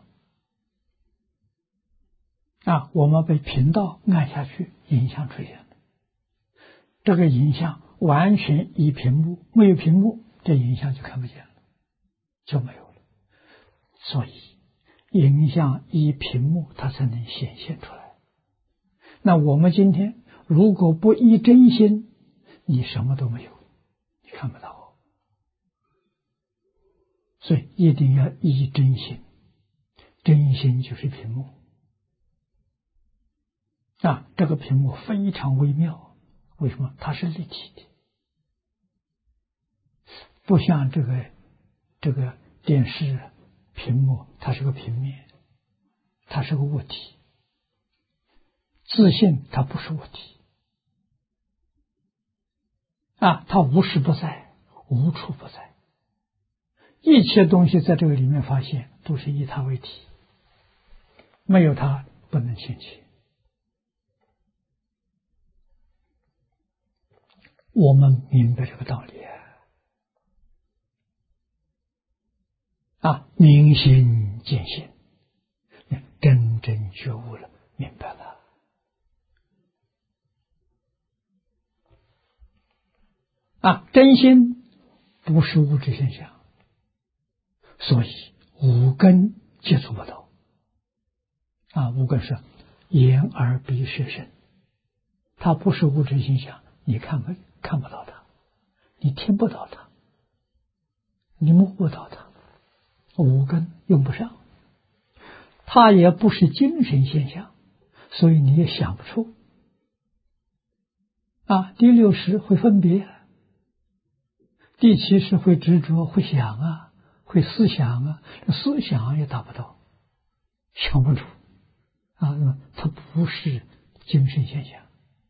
啊，我们被频道按下去，影像出现了。这个影像完全依屏幕，没有屏幕，这影像就看不见了，就没有了。所以影像依屏幕，它才能显现出来。那我们今天如果不依真心，你什么都没有，你看不到。所以一定要依真心，真心就是屏幕啊，这个屏幕非常微妙。为什么？它是立体的，不像这个这个电视屏幕，它是个平面，它是个物体。自信它不是物体啊，它无时不在，无处不在。一切东西在这个里面发现，都是以它为体，没有它不能现前。我们明白这个道理啊，啊，明心见性，真正觉悟了，明白了。啊，真心不是物质现象。所以五根接触不到啊，五根是眼耳鼻舌身，它不是物质现象，你看不看不到它，你听不到它，你摸不到它，五根用不上。 它也不是精神现象，所以你也想不出。啊，第六识会分别，第七识会执着，会想啊，会思想啊，思想也达不到，想不出啊，那么它不是精神现象。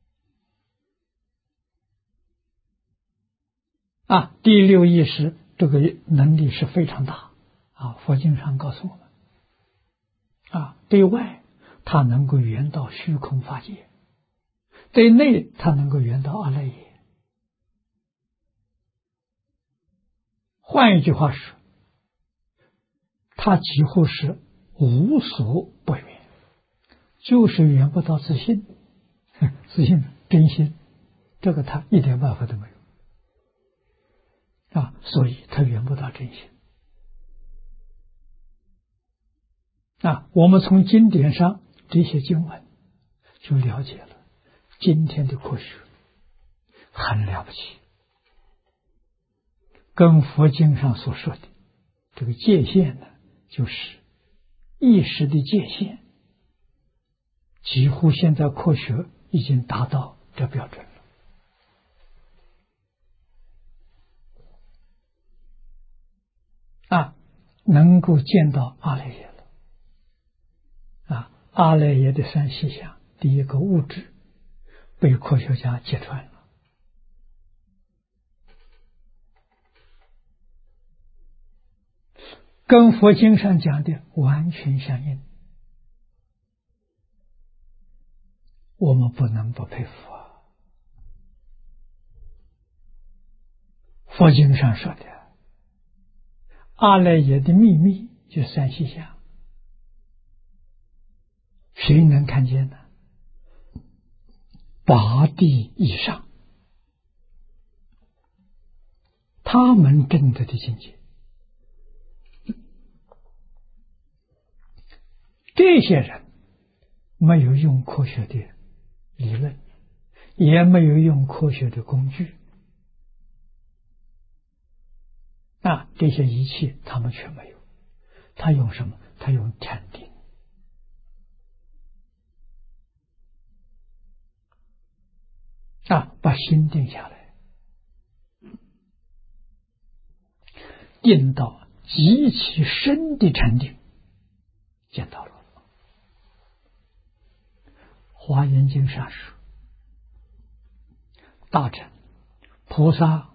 啊，第六意识这个能力是非常大啊，佛经上告诉我们啊，对外它能够圆到虚空法界，对内它能够圆到阿赖耶。换一句话说，它几乎是无所不圆，就是圆不到自信，自信真心，这个它一点办法都没有啊，所以它圆不到真心啊。我们从经典上这些经文就了解了今天的科学很了不起，跟佛经上所说的这个界限呢，就是意识的界限，几乎现在科学已经达到这标准了啊，能够见到阿赖耶了啊！阿赖耶的三细相，第一个物质被科学家揭穿了，跟佛经上讲的完全相应，我们不能不佩服啊！佛经上说的阿赖耶的秘密就是三细相，谁能看见呢？八地以上，他们证得的境界，这些人没有用科学的理论，也没有用科学的工具啊，这些仪器他们却没有。他用什么？他用禅定啊，把心定下来，定到极其深的禅定，见到了。华严经上说，大乘菩萨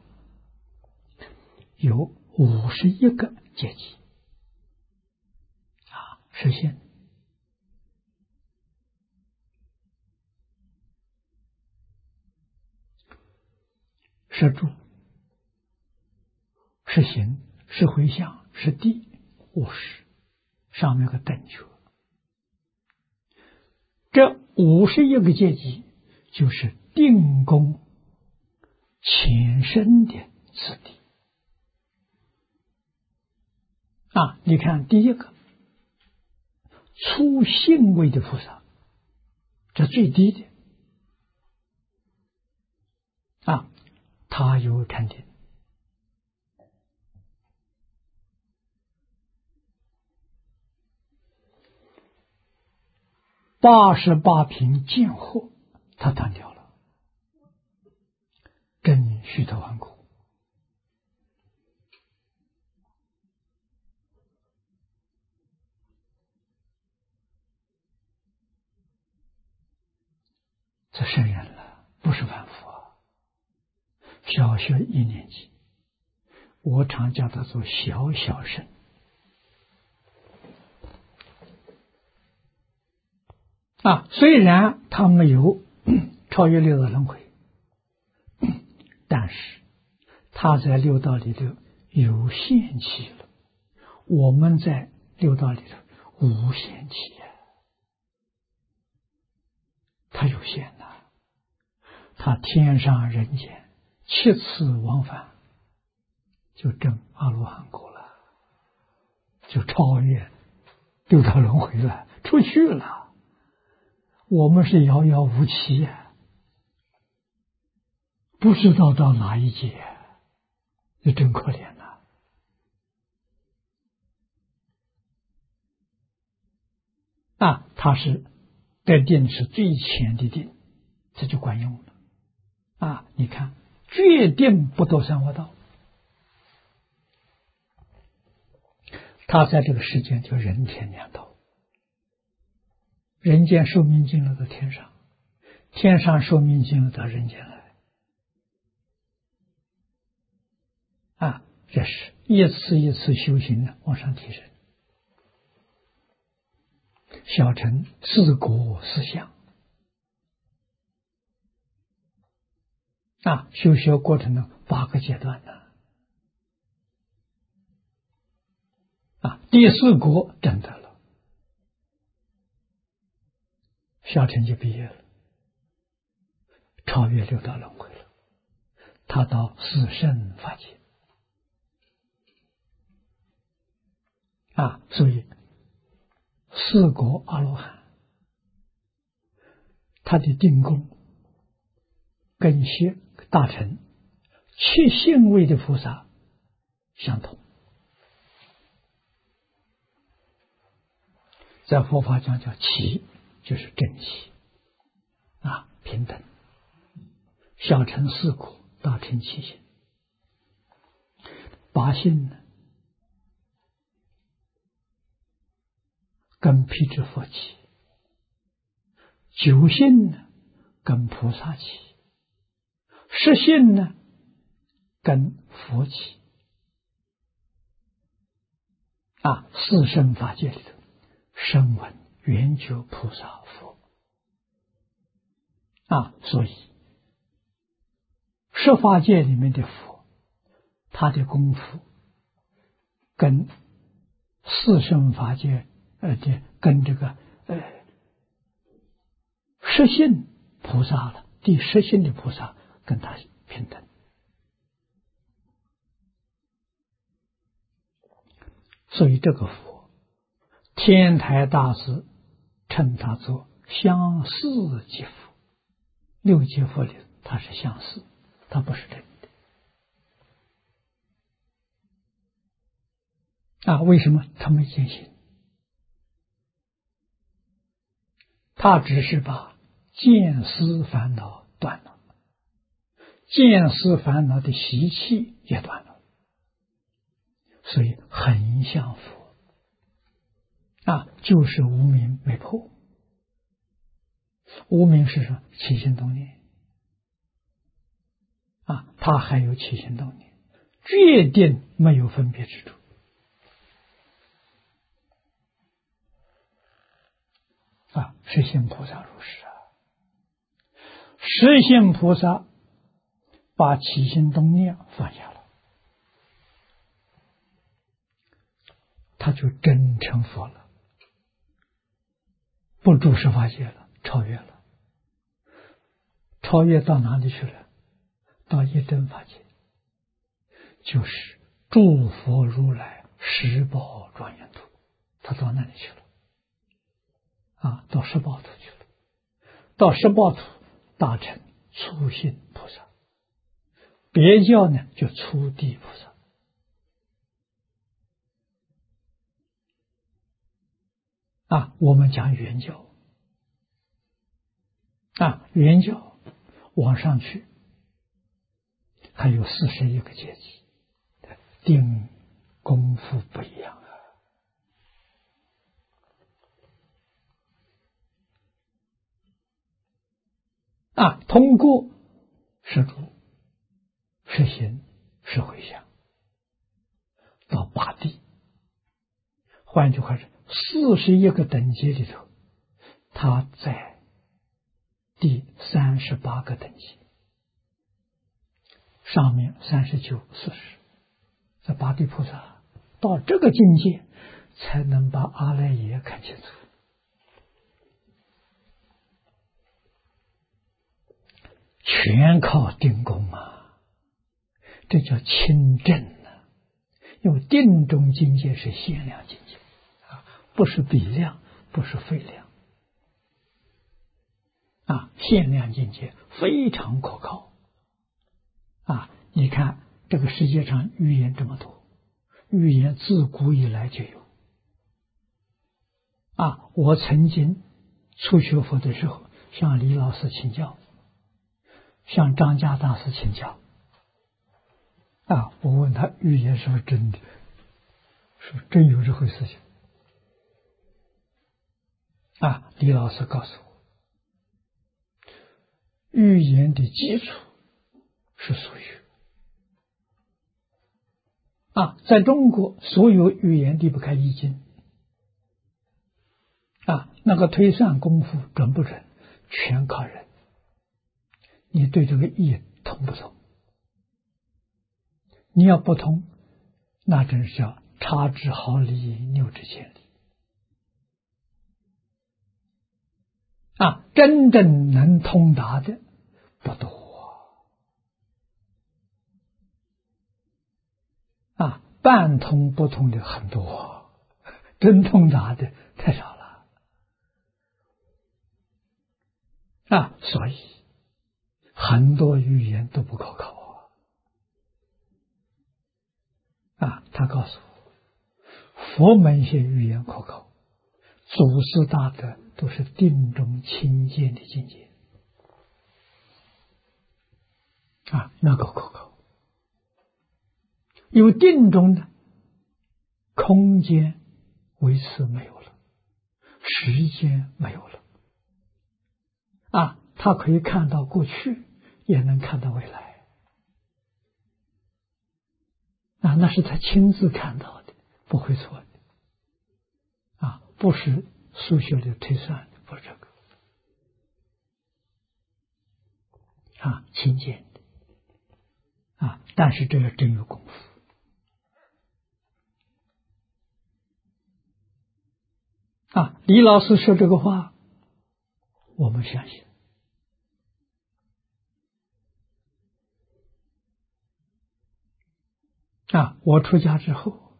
有五十一个阶级啊，实现是住，是行，是回向，是地，无识，上面有个等觉。这五十一个阶级就是定功前身的次第啊！你看第一个初信位的菩萨，这最低的啊，他有禅定。八十八品见惑，他断掉了，真虚头顽固。这圣人了，不是凡夫啊。小学一年级，我常叫他做小小圣啊。虽然他没有超越六道轮回，但是他在六道里头有限期了，我们在六道里头无限期呀、啊，他有限呐、啊，他天上人间七次往返，就证阿罗汉果了，就超越六道轮回了，出去了。我们是遥遥无期呀、啊，不知道到哪一劫、啊，这真可怜呐、 啊，他是得定是最浅的定，这就管用了。啊，你看决定不堕三恶道，他在这个世间叫人天两道，人间寿命尽了到天上，天上寿命尽了到人间来。啊，这是一次一次修行的往上提升。小乘自国思想啊，修学过程的八个阶段呢。啊，第四国证得了，小乘就毕业了，超越六道轮回了，他到四圣法界。啊，所以四国阿罗汉，他的定功跟些大乘七性位的菩萨相同。在佛法讲叫齐，就是正齐啊，平等。小乘四果，大乘七性。八性呢，跟辟支佛齐；九性呢，跟菩萨齐；十性呢，跟佛齐。啊，四圣法界里头，声闻、缘觉、菩萨、佛。啊，所以十法界里面的佛，他的功夫跟四圣法界呃的跟这个呃十性菩萨了，第十性的菩萨跟他平等。所以这个佛，天台大师称他做相似即佛，六界佛里他是相似，他不是真的。啊，为什么他没见性？他只是把见思烦恼断了，见思烦恼的习气也断了，所以很像佛。啊，就是无明没破。无明是什么？起心动念。啊，他还有起心动念，决定没有分别之处。啊，实行菩萨如是啊。实行菩萨把起心动念放下了，他就真成佛了，不住十法界了，超越了。超越到哪里去了？到一真法界，就是诸佛如来十宝庄严土，他到那里去了。啊，到十宝土去了。到十宝土大乘初信菩萨，别教呢就初地菩萨。啊，我们讲圆教。啊，圆教往上去还有四十一个阶级，定功夫不一样啊。啊，通过十住、十行、十回向到八地，换句话说，四十一个等级里头，他在第三十八个等级，上面三十九、四十，这八地菩萨到这个境界，才能把阿赖耶看清楚。全靠定功啊，这叫清正啊。因为定中境界是限量境界啊，不是比量，不是废量啊，限量境界非常可靠啊。你看这个世界上预言这么多，预言自古以来就有啊，我曾经初学佛的时候，向李老师请教，向张家大师请教。啊，我问他预言是不是真的？说真有这回事情。啊，李老师告诉我，预言的基础是数学。啊，在中国，所有预言离不开易经。啊，那个推算功夫准不准，全靠人。你对这个易通不通？你要不通，那真是叫差之毫厘，谬之千里。啊，真正能通达的不多啊，半通不通的很多，真通达的太少了啊，所以很多预言都不可靠啊。啊，他告诉我，佛门些预言可靠，祖师大德都是定中清净的境界啊，那个可靠。有定中的空间维持没有了，时间没有了啊，他可以看到过去，也能看到未来啊，那是他亲自看到的，不会错的啊，不是数学的推算的，不是这个啊，亲见的啊，但是这个真有功夫啊。李老师说这个话，我们相信啊。我出家之后，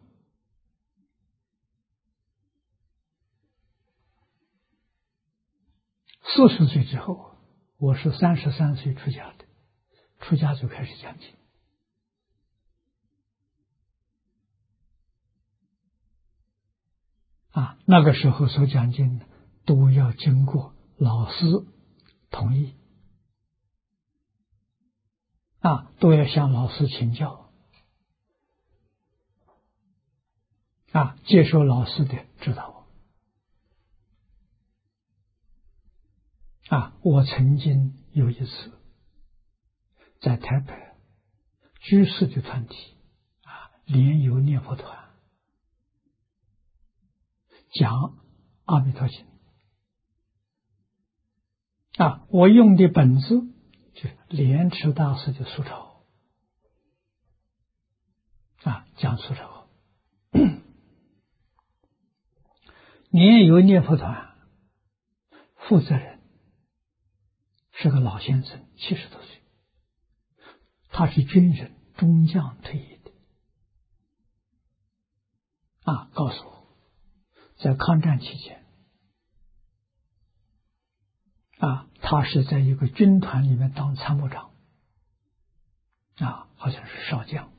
四十岁之后，我是三十三岁出家的，出家就开始讲经啊。那个时候所讲经的都要经过老师同意啊，都要向老师请教啊，接受老师的指导啊。我曾经有一次在台北居士的团体啊，莲友念佛团讲阿弥陀经啊，我用的本子就是莲池大师的素抄啊，讲素抄。莲友念佛团负责人是个老先生，七十多岁，他是军人，中将退役的啊，告诉我，在抗战期间啊，他是在一个军团里面当参谋长啊，好像是少将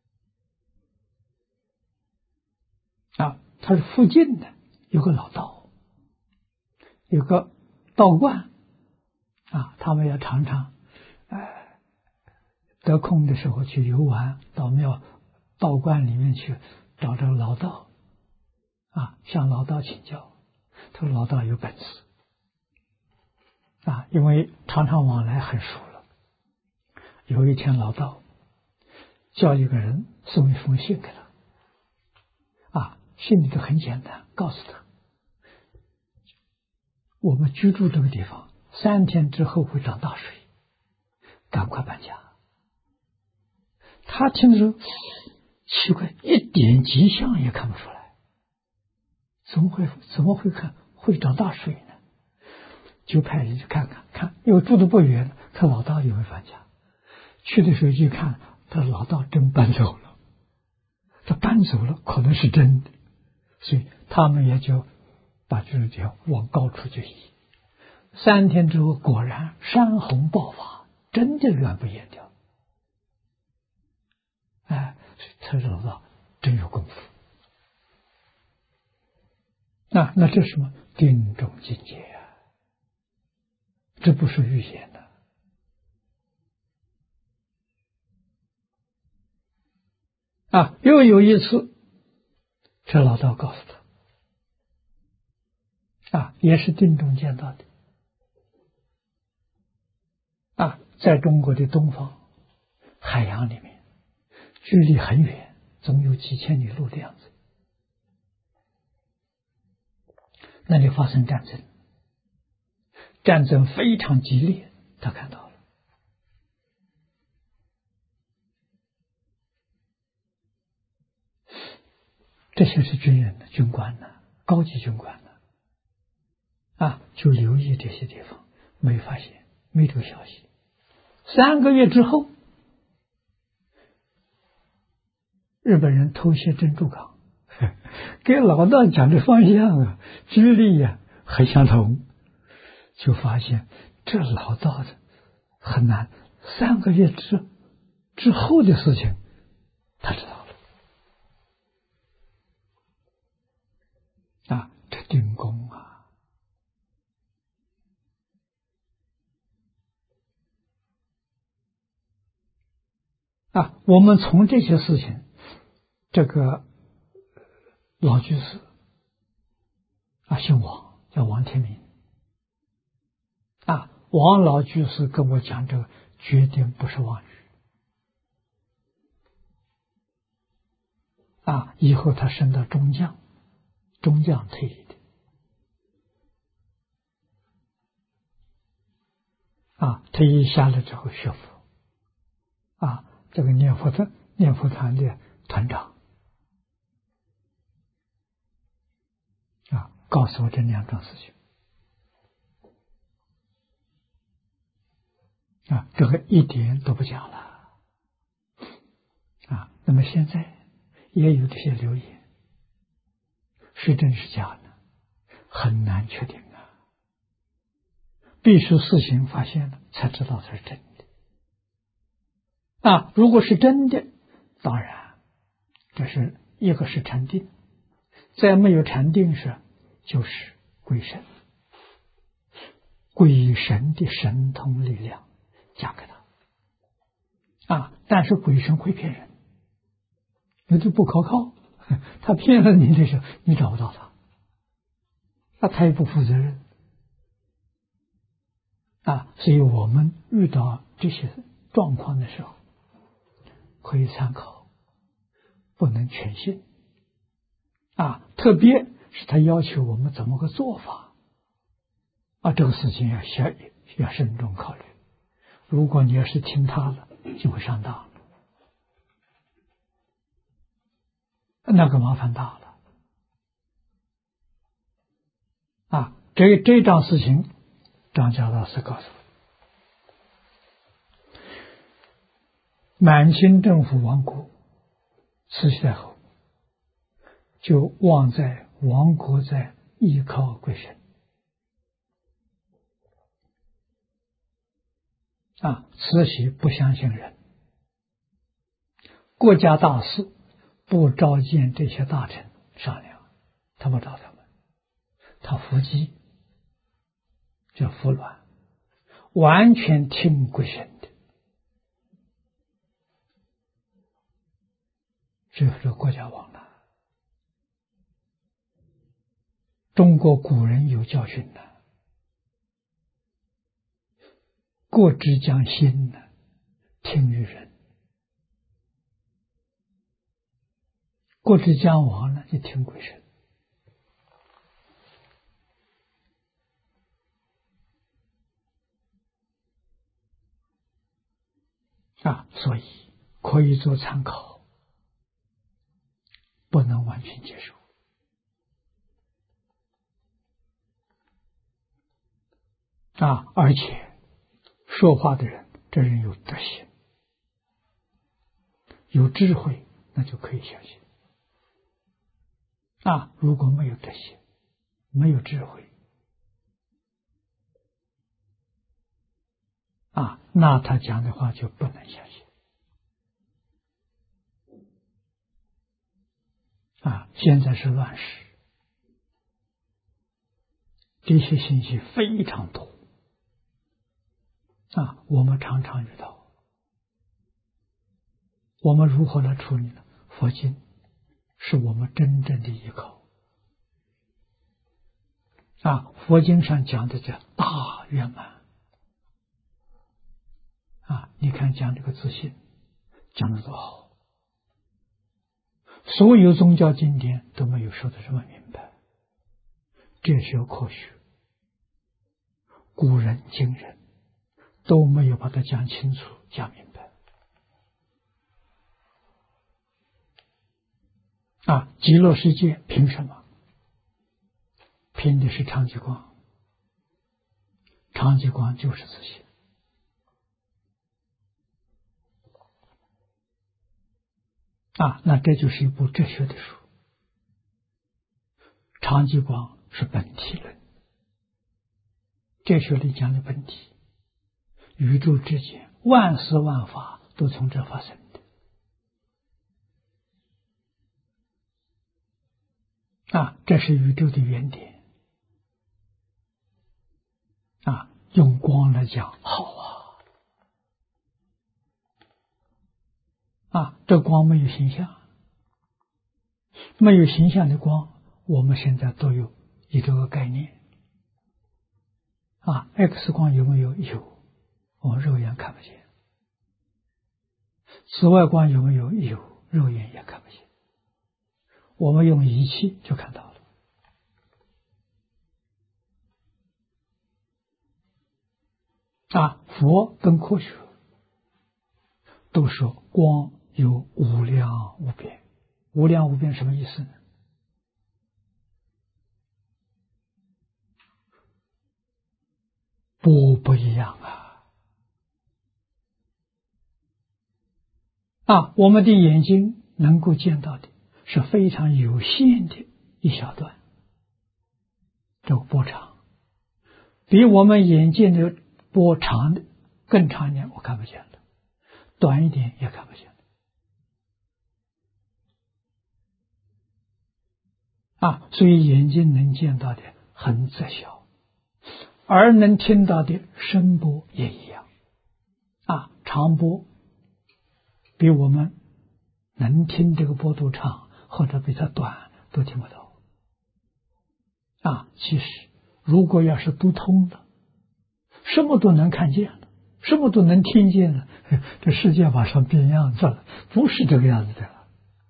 啊。他是附近的有个老道，有个道观啊，他们要常常呃得空的时候去游玩，到庙道观里面去找这个老道啊，向老道请教。他说老道有本事啊，因为常常往来很熟了。有一天老道叫一个人送一封信给他啊，信里头很简单，告诉他我们居住这个地方三天之后会涨大水，赶快搬家。他听说奇怪，一点迹象也看不出来，怎么会怎么会看会涨大水呢？就派人去看看，看因为住的不远，看老道有没有搬家。去的时候去看，他老道真搬走了，他搬走了，可能是真的，所以他们也就把这条往高处就移。三天之后，果然山洪爆发，真的远不言掉。哎，他老道真有功夫啊，那这是什么？定中境界啊，这不是预言的。啊，又有一次，这老道告诉他，啊，也是定中见到的。啊，在中国的东方海洋里面，距离很远，总有几千里路的样子。那里发生战争，战争非常激烈，他看到了。这些是军人的军官呢，高级军官呢，啊，就留意这些地方，没发现，没这个消息。三个月之后，日本人偷袭珍珠港，跟老道讲的方向啊、距离呀、啊、很相同，就发现这老道的很难。三个月之之后的事情，他知道了。啊，这定功啊！啊，我们从这些事情，这个老居士啊，姓王，叫王天明。啊，王老居士跟我讲，这个决定不是妄语。啊，以后他升到中将，中将退役的。啊，退役下来之后学佛。啊，这个念佛的念佛团的团长。啊，告诉我这两桩事情。啊，这个一点都不讲了。啊，那么现在也有这些流言，是真是假呢？很难确定啊。必须事情发现了才知道它是真的。啊，如果是真的，当然这是一个是禅定，再没有禅定时，就是鬼神，鬼神的神通力量讲给他。啊，但是鬼神会骗人，有的不可靠，他骗了你的时候，你找不到他，那他也不负责任。啊，所以我们遇到这些状况的时候，可以参考，不能全信。啊，特别是他要求我们怎么个做法，啊，这个事情要小要慎重考虑。如果你要是听他的，就会上当了，那个麻烦大了。啊，这这桩事情，张家老师告诉我，满清政府亡国，慈禧太后就忘在亡国在依靠鬼神。啊，慈禧不相信人，国家大事不召见这些大臣商量，他不找他们，他伏击，叫服软，完全听鬼神的。这是国家亡了。中国古人有教训的，国之将兴呢，听于人；国之将亡呢，就听鬼神。啊，所以可以做参考，不能完全接受。啊，而且说话的人，这人有德行，有智慧，那就可以相信。啊，如果没有德行，没有智慧，啊，那他讲的话就不能相信。啊，现在是乱世， 这些信息非常多啊，我们常常遇到，我们如何来处理呢？佛经是我们真正的依靠啊，佛经上讲的叫大圆满啊，你看讲这个自信讲的多好，所有宗教经典都没有说的这么明白，这是有科学，古人今人都没有把它讲清楚讲明白啊！极乐世界凭什么？凭的是常寂光，常寂光就是自信啊！那这就是一部哲学的书。常寂光是本体论，哲学里讲的本体，宇宙之间万事万法都从这发生的啊！这是宇宙的原点啊！用光来讲，好啊！啊，这光没有形象，没有形象的光，我们现在都有一个概念啊。X 光有没有？有，我们肉眼看不见。紫外光有没有？有，肉眼也看不见。我们用仪器就看到了。啊，佛跟科学都说光有无量无边，无量无边什么意思呢？波不一样啊！啊，我们的眼睛能够见到的是非常有限的一小段，这个波长比我们眼见的波长的更长一点，我看不见了；短一点也看不见了。啊，所以眼睛能见到的很窄小，而能听到的声波也一样。啊，长波比我们能听这个波度长，或者比它短都听不到。啊，其实如果要是都通了，什么都能看见了，什么都能听见了，这世界马上变样子了，不是这个样子的了。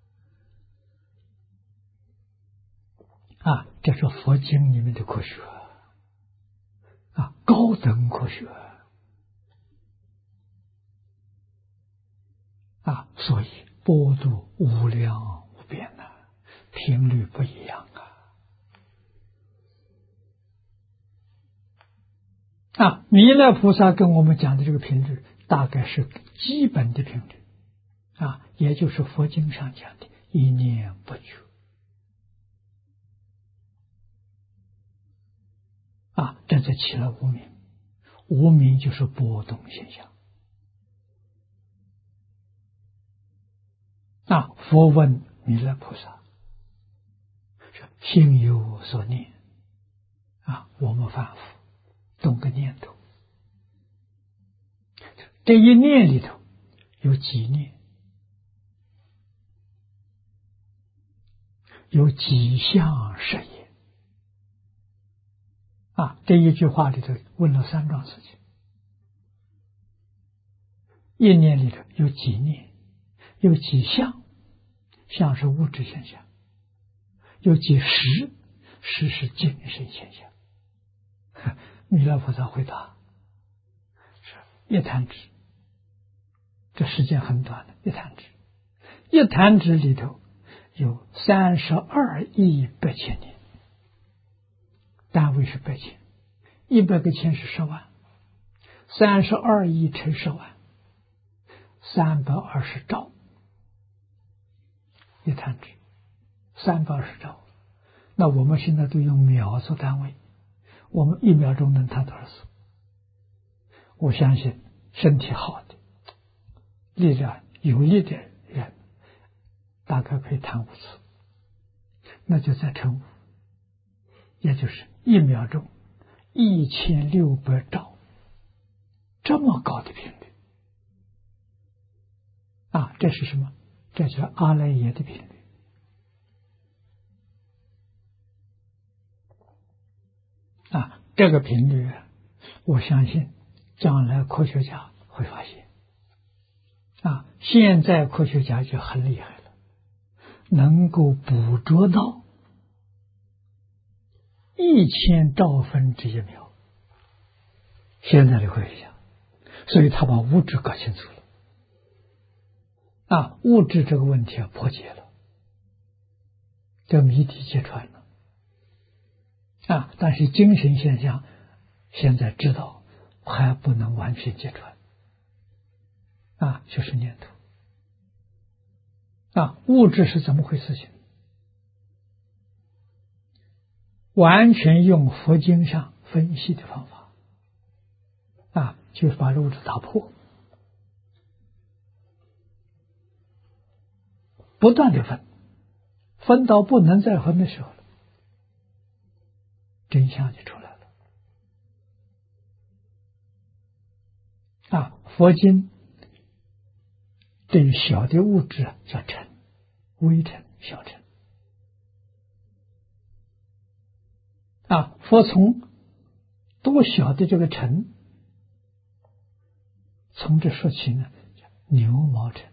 啊，这是佛经里面的科学啊，高等科学啊，所以波度无量无边呐、啊，频率不一样啊。啊，弥勒菩萨跟我们讲的这个频率，大概是基本的频率啊，也就是佛经上讲的一念不绝啊，这就起了无明，无明就是波动现象啊。佛问弥勒菩萨，心有所念啊，我们凡夫动个念头，这一念里头有几念，有几项事业啊。这一句话里头问了三桩事情，一念里头有几念，有几项，项是物质现象，有几时，时是精神现象。弥勒菩萨回答是一弹指，这时间很短的一弹指，一弹指里头有三十二亿八千年，单位是八千，一百个千是十万，三十二亿乘十万，三百二十兆，一弹指三百二十兆。那我们现在都用秒做单位，我们一秒钟能弹多少次？我相信身体好的、力量有力的人，大概可以弹五次，那就再乘五，也就是一秒钟一千六百兆，这么高的频率啊！这是什么？这叫阿赖耶的频率啊！这个频率，我相信将来科学家会发现啊！现在科学家就很厉害了，能够捕捉到一千兆分之一秒。现在的科学家，所以他把物质搞清楚了啊！物质这个问题啊破解了，这谜底揭穿了啊！但是精神现象现在知道还不能完全揭穿啊，就是念头啊！物质是怎么回事情？完全用佛经上分析的方法啊，就是把物质打破，不断的分，分到不能再分的时候，真相就出来了啊！佛经对于小的物质叫尘，微尘、小尘啊。佛从多小的这个尘，从这说起呢，叫牛毛尘。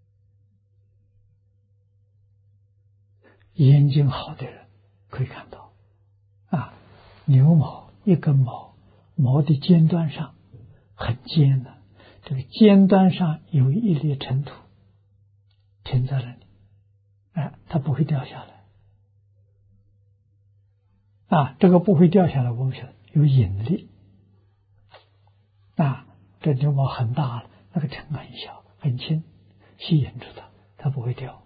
眼睛好的人可以看到啊，牛毛一根毛，毛的尖端上很尖的，这个尖端上有一粒尘土停在那里，哎，它不会掉下来啊。这个不会掉下来，我们晓得有引力啊。这牛毛很大了，那个尘很小很轻，吸引住它，它不会掉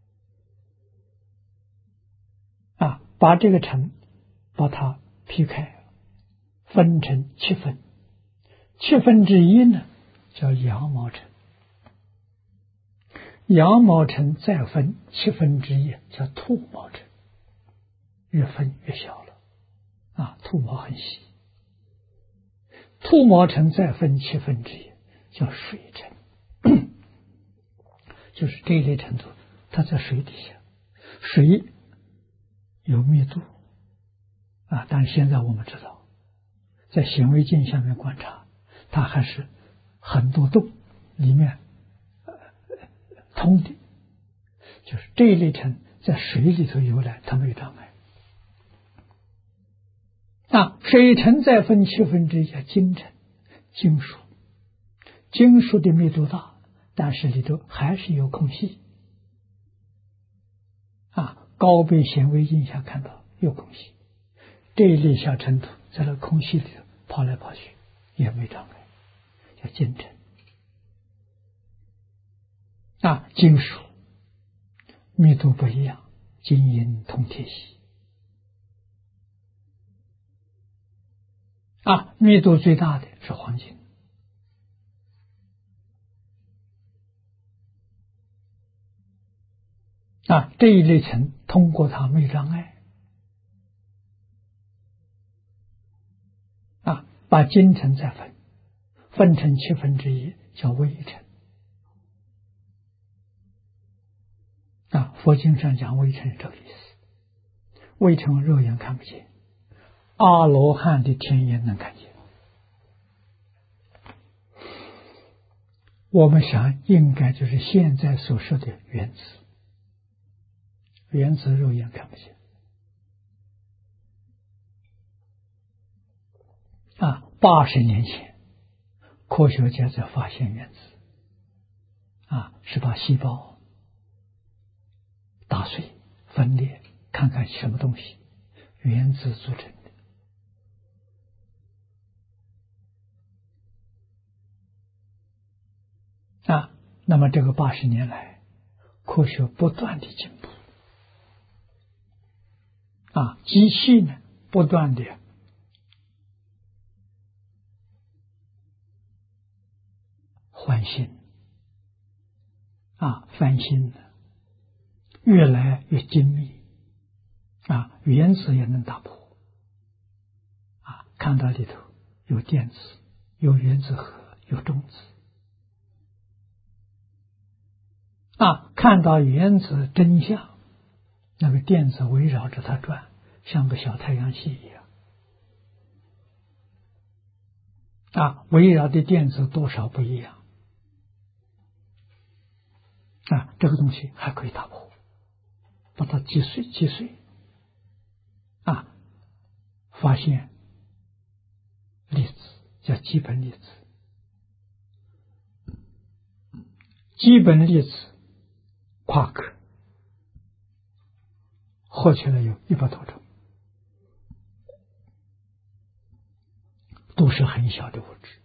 啊。把这个尘把它劈开，分成七分，七分之一呢叫羊毛尘，羊毛尘再分七分之一叫兔毛尘，越分越小了啊，兔毛很细。兔毛尘再分七分之一叫水尘，就是这一类尘土，它在水底下，水有密度啊，但是现在我们知道，在显微镜下面观察，它还是很多洞，里面、呃、通的，就是这一类尘在水里头游来，它没有障碍。啊，水尘再分七分之一叫金尘，金属，金属的密度大，但是里头还是有空隙。啊，高倍显微镜下看到有空隙，这一类小尘土在那空隙里头跑来跑去，也没障碍，叫金尘。啊，金属密度不一样，金银铜铁锡。啊，密度最大的是黄金。啊，这一类尘通过它没障碍。啊，把金尘再分，分成七分之一叫微尘。啊，佛经上讲微尘是这个意思，微尘肉眼看不见，阿罗汉的天眼能看见。我们想应该就是现在所说的原子，原子肉眼看不见啊。八十年前，科学家在发现原子啊，是把细胞打碎分裂，看看什么东西，原子组成的啊。那么这个八十年来，科学不断的进步啊，机器呢不断的换新啊，翻新的越来越精密啊，原子也能打破啊， 看到里头有电子，有原子核，有中子。啊，看到原子真相，那个电子围绕着它转，像个小太阳系一样。啊，围绕的电子多少不一样。啊，这个东西还可以打破，把它击碎击碎。啊，发现粒子叫基本粒子，基本粒子夸克合起来有一百多种，都是很小的物质。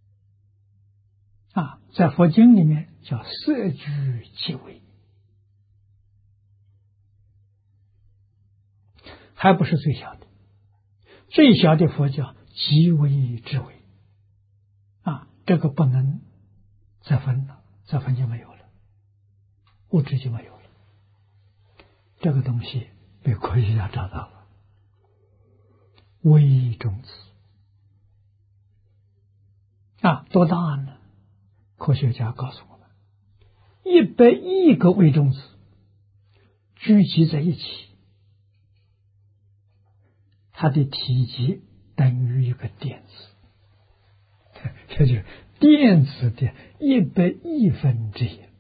啊，在佛经里面叫色居其微，还不是最小的，最小的佛教极微之微。啊，这个不能再分了，再分就没有了，物质就没有了。这个东西被科学家找到了，微中子。啊，多大呢？科学家告诉我们，一百亿个微中子聚集在一起，它的体积等于一个电子，这就是电子的一百亿分之一，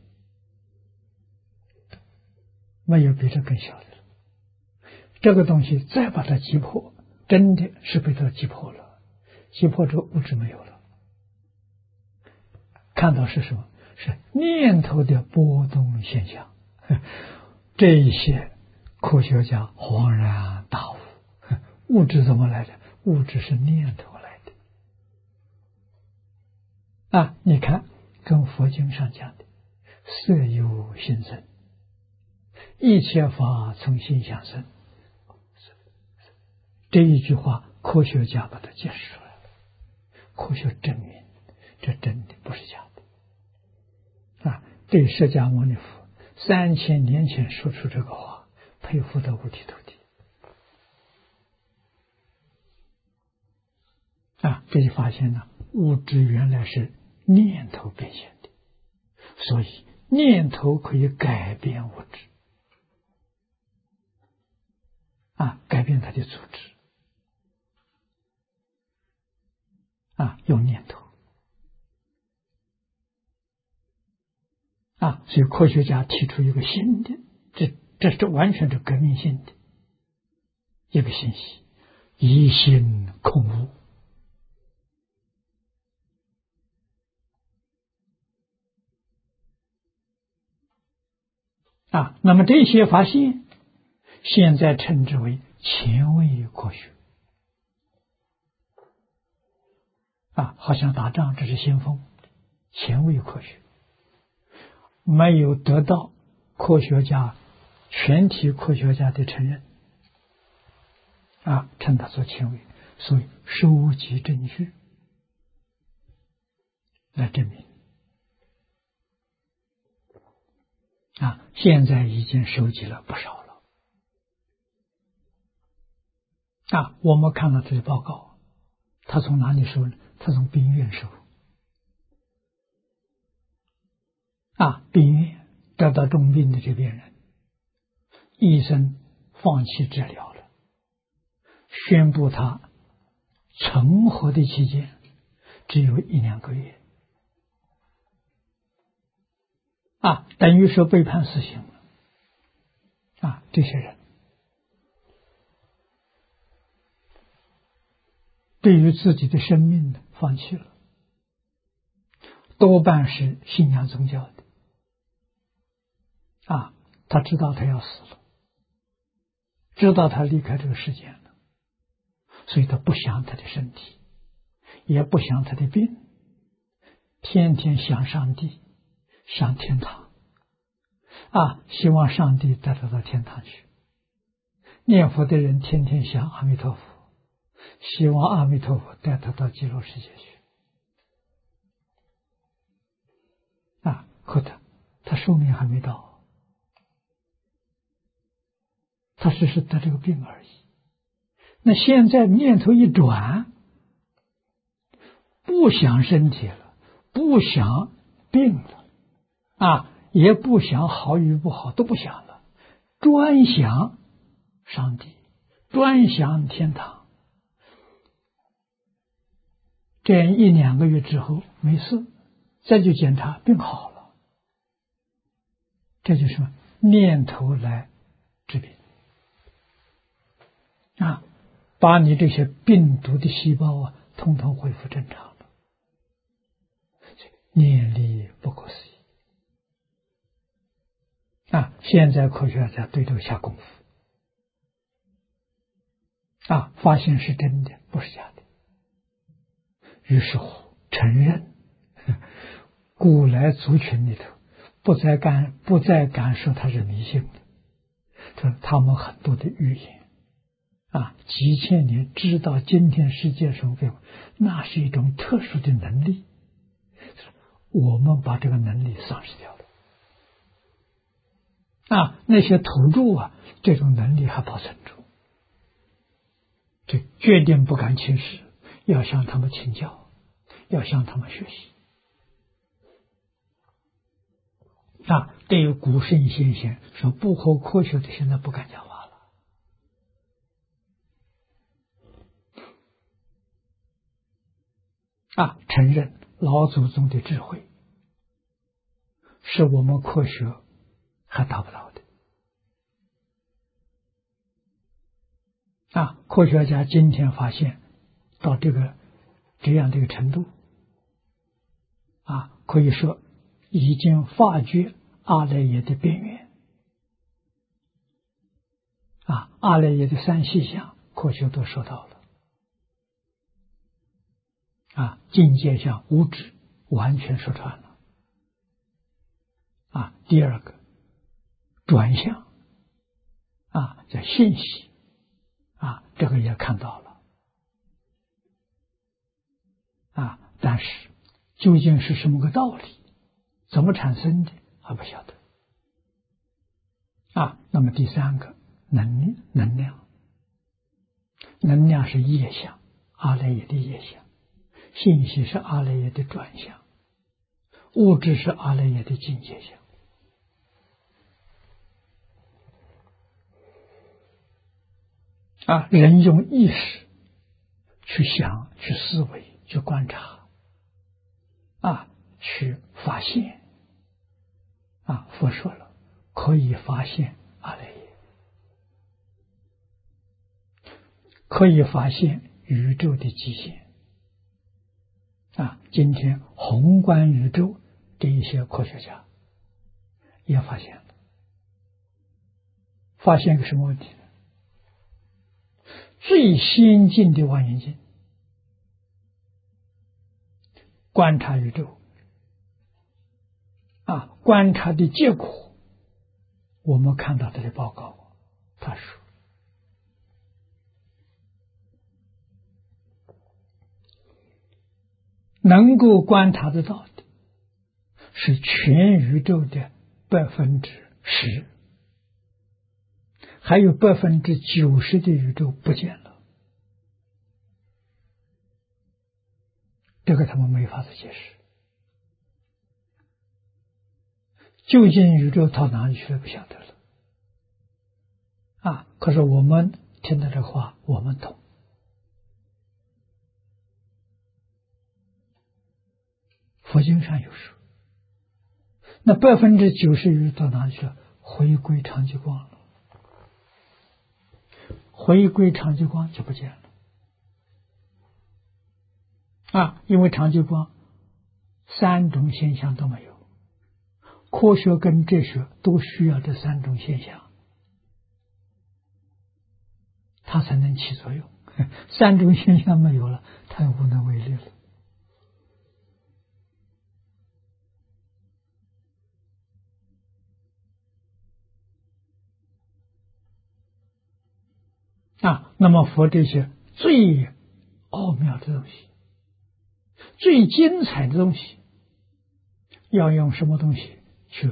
没有比这更小的了。这个东西再把它击破，真的是被它击破了，击破之后物质没有了。看到是什么？是念头的波动现象。这一些科学家恍然大悟，物质怎么来的？物质是念头来的。啊，你看跟佛经上讲的色有心生，一切法从心想生，这一句话科学家把它解释出来了，科学证明这真的不是假的。啊，对释迦牟尼佛三千年前说出这个话，佩服得五体投地。啊，这就发现了物质原来是念头变现的，所以念头可以改变物质。啊，改变它的组织。啊，用念头。啊，所以科学家提出一个新的，这这是完全是革命性的一个信息：一心空无。啊，那么这些发现，现在称之为前卫科学。啊，好像打仗这是先锋，前卫科学。没有得到科学家全体科学家的承认，啊，称它做前卫，所以收集证据来证明。啊，现在已经收集了不少了。啊，我们看到这些报告，他从哪里收呢？他从病院收。啊，病院得到重病的这病人，医生放弃治疗了，宣布他存活的期间只有一两个月。啊，等于说被判死刑了。啊，这些人对于自己的生命呢放弃了，多半是信仰宗教的。啊，他知道他要死了，知道他离开这个世界了，所以他不想他的身体，也不想他的病，天天想上帝，想天堂。啊，希望上帝带他到天堂去。念佛的人天天想阿弥陀佛，希望阿弥陀佛带他到极乐世界去。啊，可他他寿命还没到，他只是得这个病而已。那现在念头一转， 不想身体了，不想病了，啊，也不想好与不好，都不想了，专想上帝，专想天堂。这样一两个月之后没事，再去检查病好了，这就是什么？念头来治病啊，把你这些病毒的细胞啊，统统恢复正常了。念力不可思议啊！现在科学家对这个下功夫啊，发现是真的，不是假的。于是乎承认，古来族群里头不再敢不再敢说它是迷信的，这他们很多的预言啊，几千年知道今天世界上变化，那是一种特殊的能力，我们把这个能力丧失掉了啊！那些土著啊，这种能力还保存住，这决定不敢轻视，要向他们请教，要向他们学习啊！对于古圣先贤说不合科学的，现在不敢讲话了啊！承认老祖宗的智慧是我们科学还达不到的啊！科学家今天发现到这个这样的一个程度啊，可以说已经发掘阿赖耶的边缘啊，阿赖耶的三细相，科学都说到了啊，境界相无止完全说穿了啊。第二个转向啊，叫信息啊，这个也看到了啊，但是究竟是什么个道理，怎么产生的还不晓得啊。那么第三个能能量，能量是业相，阿赖耶的业相，信息是阿赖耶的转向，物质是阿赖耶的境界相啊。人用意识去想、去思维、去观察啊，去发现啊。佛说了，可以发现阿赖耶，可以发现宇宙的极限啊。今天宏观宇宙这一些科学家也发现了，发现个什么问题呢？最先进的望远镜观察宇宙啊，观察的结果，我们看到他的报告，他说能够观察得到的是全宇宙的百分之十，还有百分之九十的宇宙不见了，这个他们没法子解释。究竟宇宙到哪里去了不晓得了啊！可是我们听到这话，我们懂。佛经上有说，那百分之九十宇宙到哪里去了？回归常寂光了，回归常寂光就不见了啊！因为常寂光三种现象都没有，科学跟哲学都需要这三种现象，它才能起作用。三种现象没有了，它无能为力了啊。那么佛这些最奥妙的东西，最精彩的东西，要用什么东西去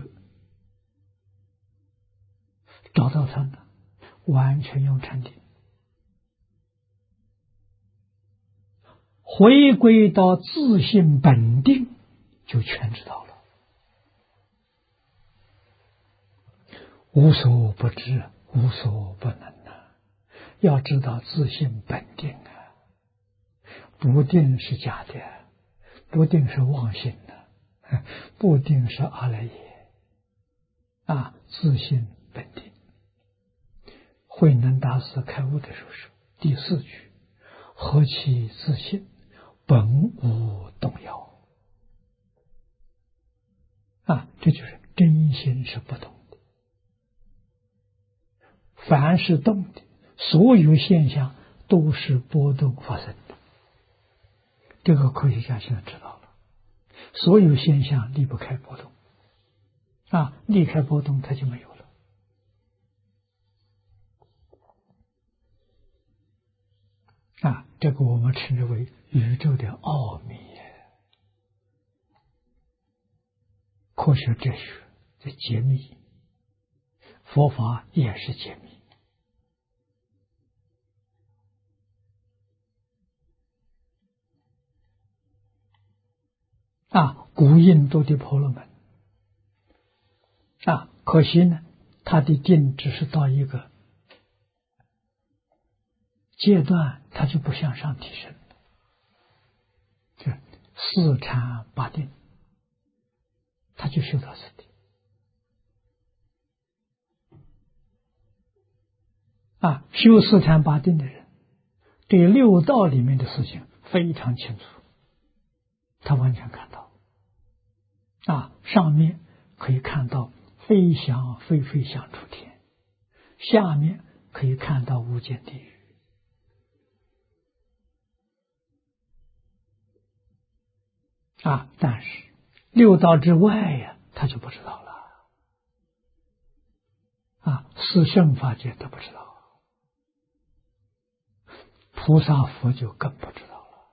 找到它呢？完全用禅定。 回归到自性本定，就全知道了。无所不知，无所不能啊！要知道自性本定啊，不定是假的，不定是妄心的，不定是阿赖耶啊！自性本定。慧能大师开悟的时候说，第四句：何其自性，本无动摇啊！这就是真心是不动的，凡是动的，所有现象都是波动发生的。这个科学家现在知道了，所有现象离不开波动啊，离开波动它就没有了啊。这个我们称之为宇宙的奥秘，科学哲学的解密，佛法也是解密啊。古印度的婆罗门啊，可惜呢，他的定只是到一个阶段，他就不向上提升，就四禅八定，他就修到此地啊。修四禅八定的人，对六道里面的事情非常清楚，他完全看到啊。上面可以看到飞翔飞飞翔出天，下面可以看到无间地狱啊。但是六道之外呀，他就不知道了啊。四圣法界都不知道，菩萨佛就更不知道了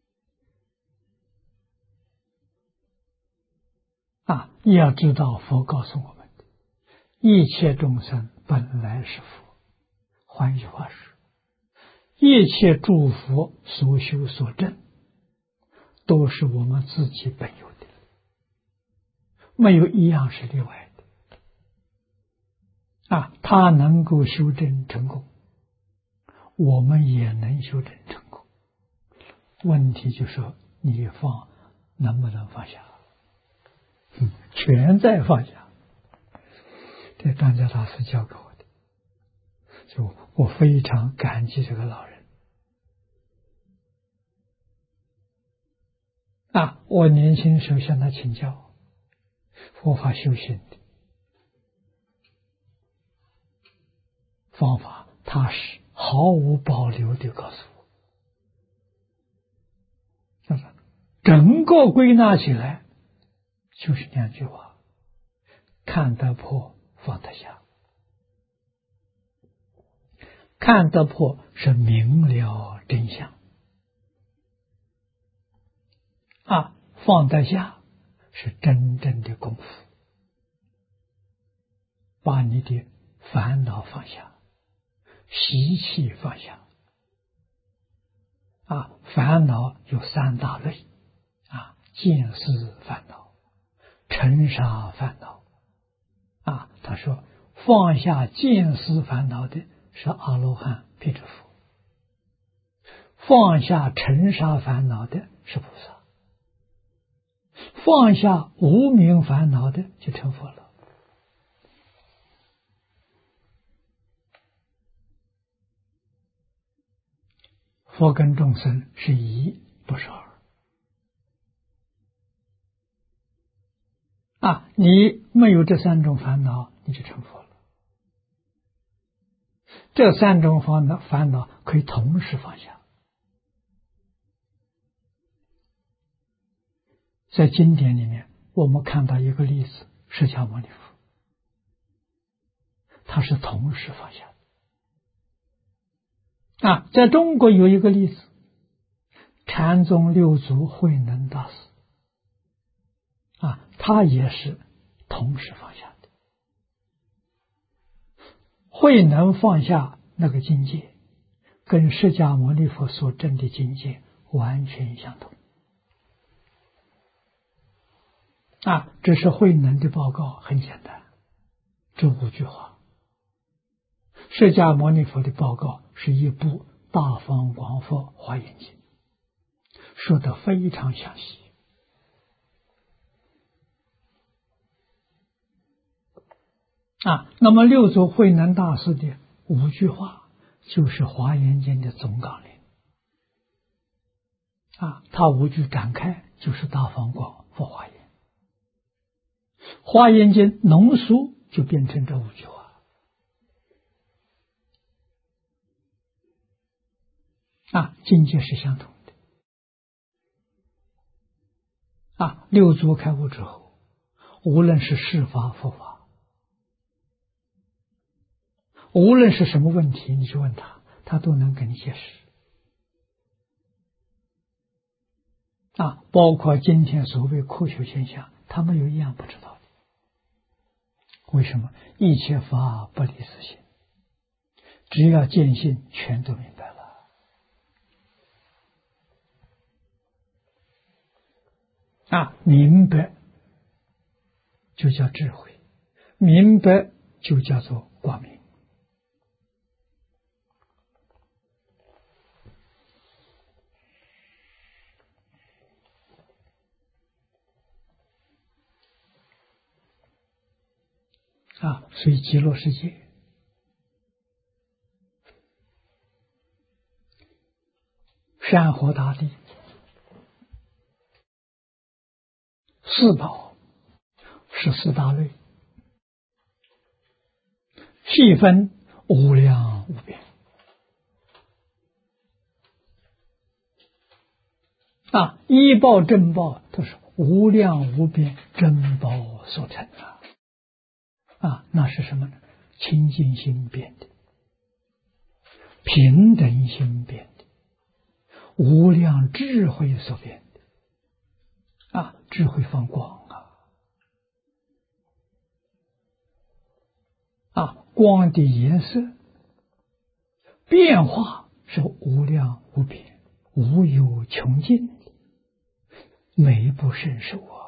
啊。要知道佛告诉我们的，一切众生本来是佛，换句话说，一切诸佛所修所证都是我们自己本有的，没有一样是例外的啊。他能够修证成功，我们也能修证成功，问题就是你放能不能放下，嗯，全在放下。这张家大师教给我的，就我非常感激这个老人啊。我年轻时候向他请教佛法修行的方法，他是毫无保留地告诉我，整个归纳起来就是两句话：看得破，放得下。看得破是明了真相啊，放得下是真正的功夫，把你的烦恼放下，习气放下啊。烦恼有三大类啊：见思烦恼、尘沙烦恼啊。他说放下见思烦恼的是阿罗汉辟支佛，放下尘沙烦恼的是菩萨，放下无明烦恼的就成佛了。佛跟众生是一，不是二啊。你没有这三种烦恼，你就成佛了。这三种烦恼烦恼可以同时放下。在经典里面，我们看到一个例子，释迦牟尼佛，他是同时放下的啊。在中国有一个例子，禅宗六祖慧能大师啊，他也是同时放下的。慧能放下那个境界，跟释迦牟尼佛所证的境界完全相同。啊，这是慧能的报告，很简单，这五句话。释迦牟尼佛的报告是一部大方广佛华严经，说得非常详细。啊，那么六祖慧能大师的五句话就是华严经的总纲领。啊，他五句展开就是大方广佛华严，华严经浓缩就变成这五句话。啊，境界是相同的。啊，六祖开悟之后，无论是世法佛法，无论是什么问题，你去问他，他都能给你解释。啊，包括今天所谓科学现象，他没有一样不知道的。为什么？一切法不离自性，只要见性，全都明白了。啊，明白就叫智慧，明白就叫做光明。啊，所以极乐世界山河大地四宝是四大类，细分无量无边。啊，依报正报都是无量无边真报所成的。啊，那是什么呢？清净心变的，平等心变的，无量智慧所变的。啊，智慧放光啊！啊，光的颜色变化是无量无边，无有穷尽的，美不胜收啊！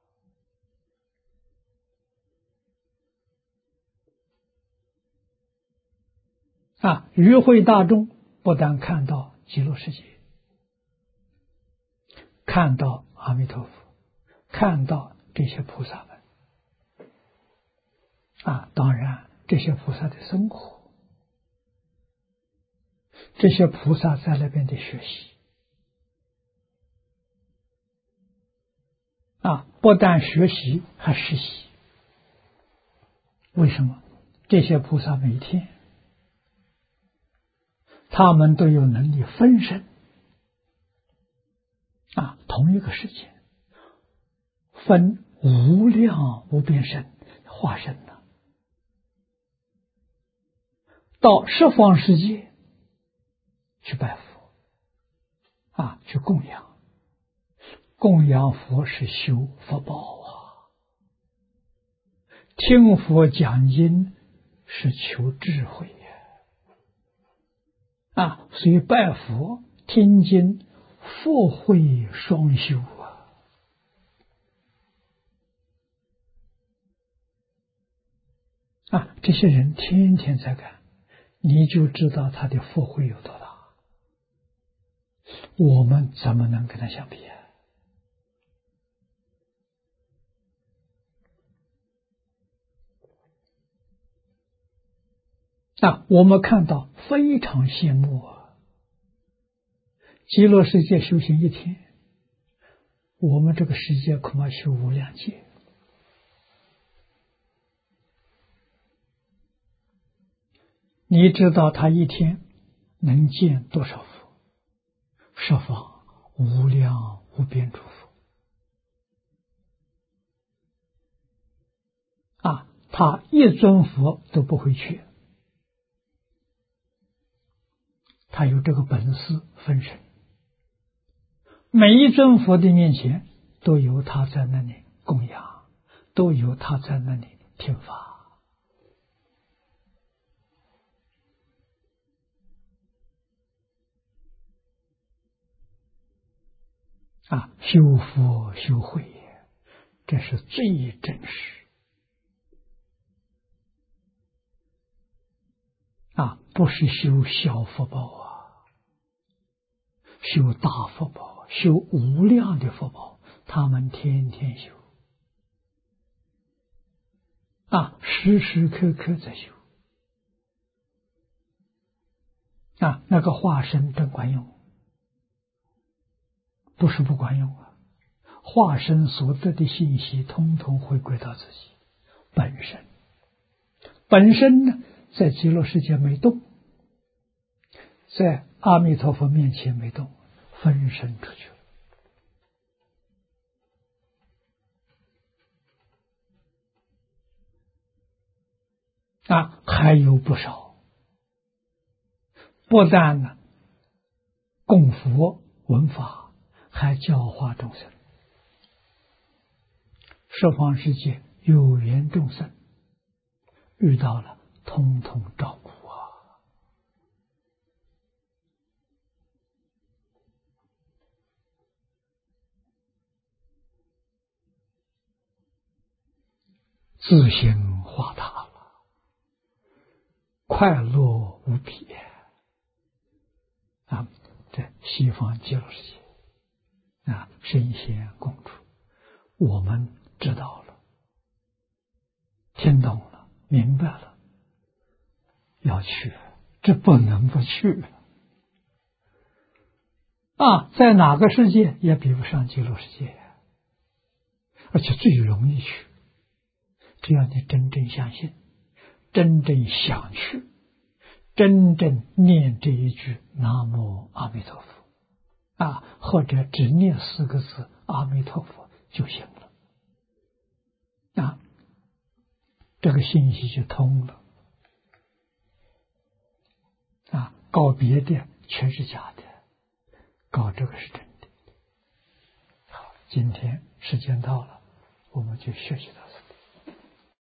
啊，与会大众不但看到极乐世界，看到阿弥陀佛，看到这些菩萨们。啊，当然这些菩萨的生活，这些菩萨在那边的学习。啊，不但学习还实习。为什么？这些菩萨每天他们都有能力分身。啊，同一个时间分无量无边身化身了，到十方世界去拜佛。啊，去供养。供养佛是修福报啊，听佛讲经是求智慧呀。啊，所以拜佛听经佛慧双修啊。啊，这些人天天在干，你就知道他的佛慧有多大。我们怎么能跟他相比啊？啊，我们看到非常羡慕啊！极乐世界修行一天，我们这个世界恐怕修无量劫。你知道他一天能见多少佛？十方无量无边诸佛。啊，他一尊佛都不会缺。他有这个本事分身，每一尊佛的面前都有他在那里供养，都有他在那里听法。 啊，修福修慧也，这是最真实啊，不是修小福报啊，修大福报，修无量的福报，他们天天修啊，时时刻刻在修啊，那个化身真管用，不是不管用啊。化身所得的信息，通通回归到自己本身。本身呢，在极乐世界没动，在阿弥陀佛面前没动，分身出去了啊，还有不少。不但呢供佛闻法，还教化众生。十方世界有缘众生遇到了，通通照顾啊！自行化他了，快乐无比啊！这西方极乐世界啊，神仙共处，我们知道了，听懂了，明白了，要去，这不能不去啊！在哪个世界也比不上极乐世界，而且最容易去。只要你真正相信，真正想去，真正念这一句南无阿弥陀佛啊，或者只念四个字阿弥陀佛就行了啊，这个信息就通了啊，搞别的全是假的，搞这个是真的。好，今天时间到了，我们就学习到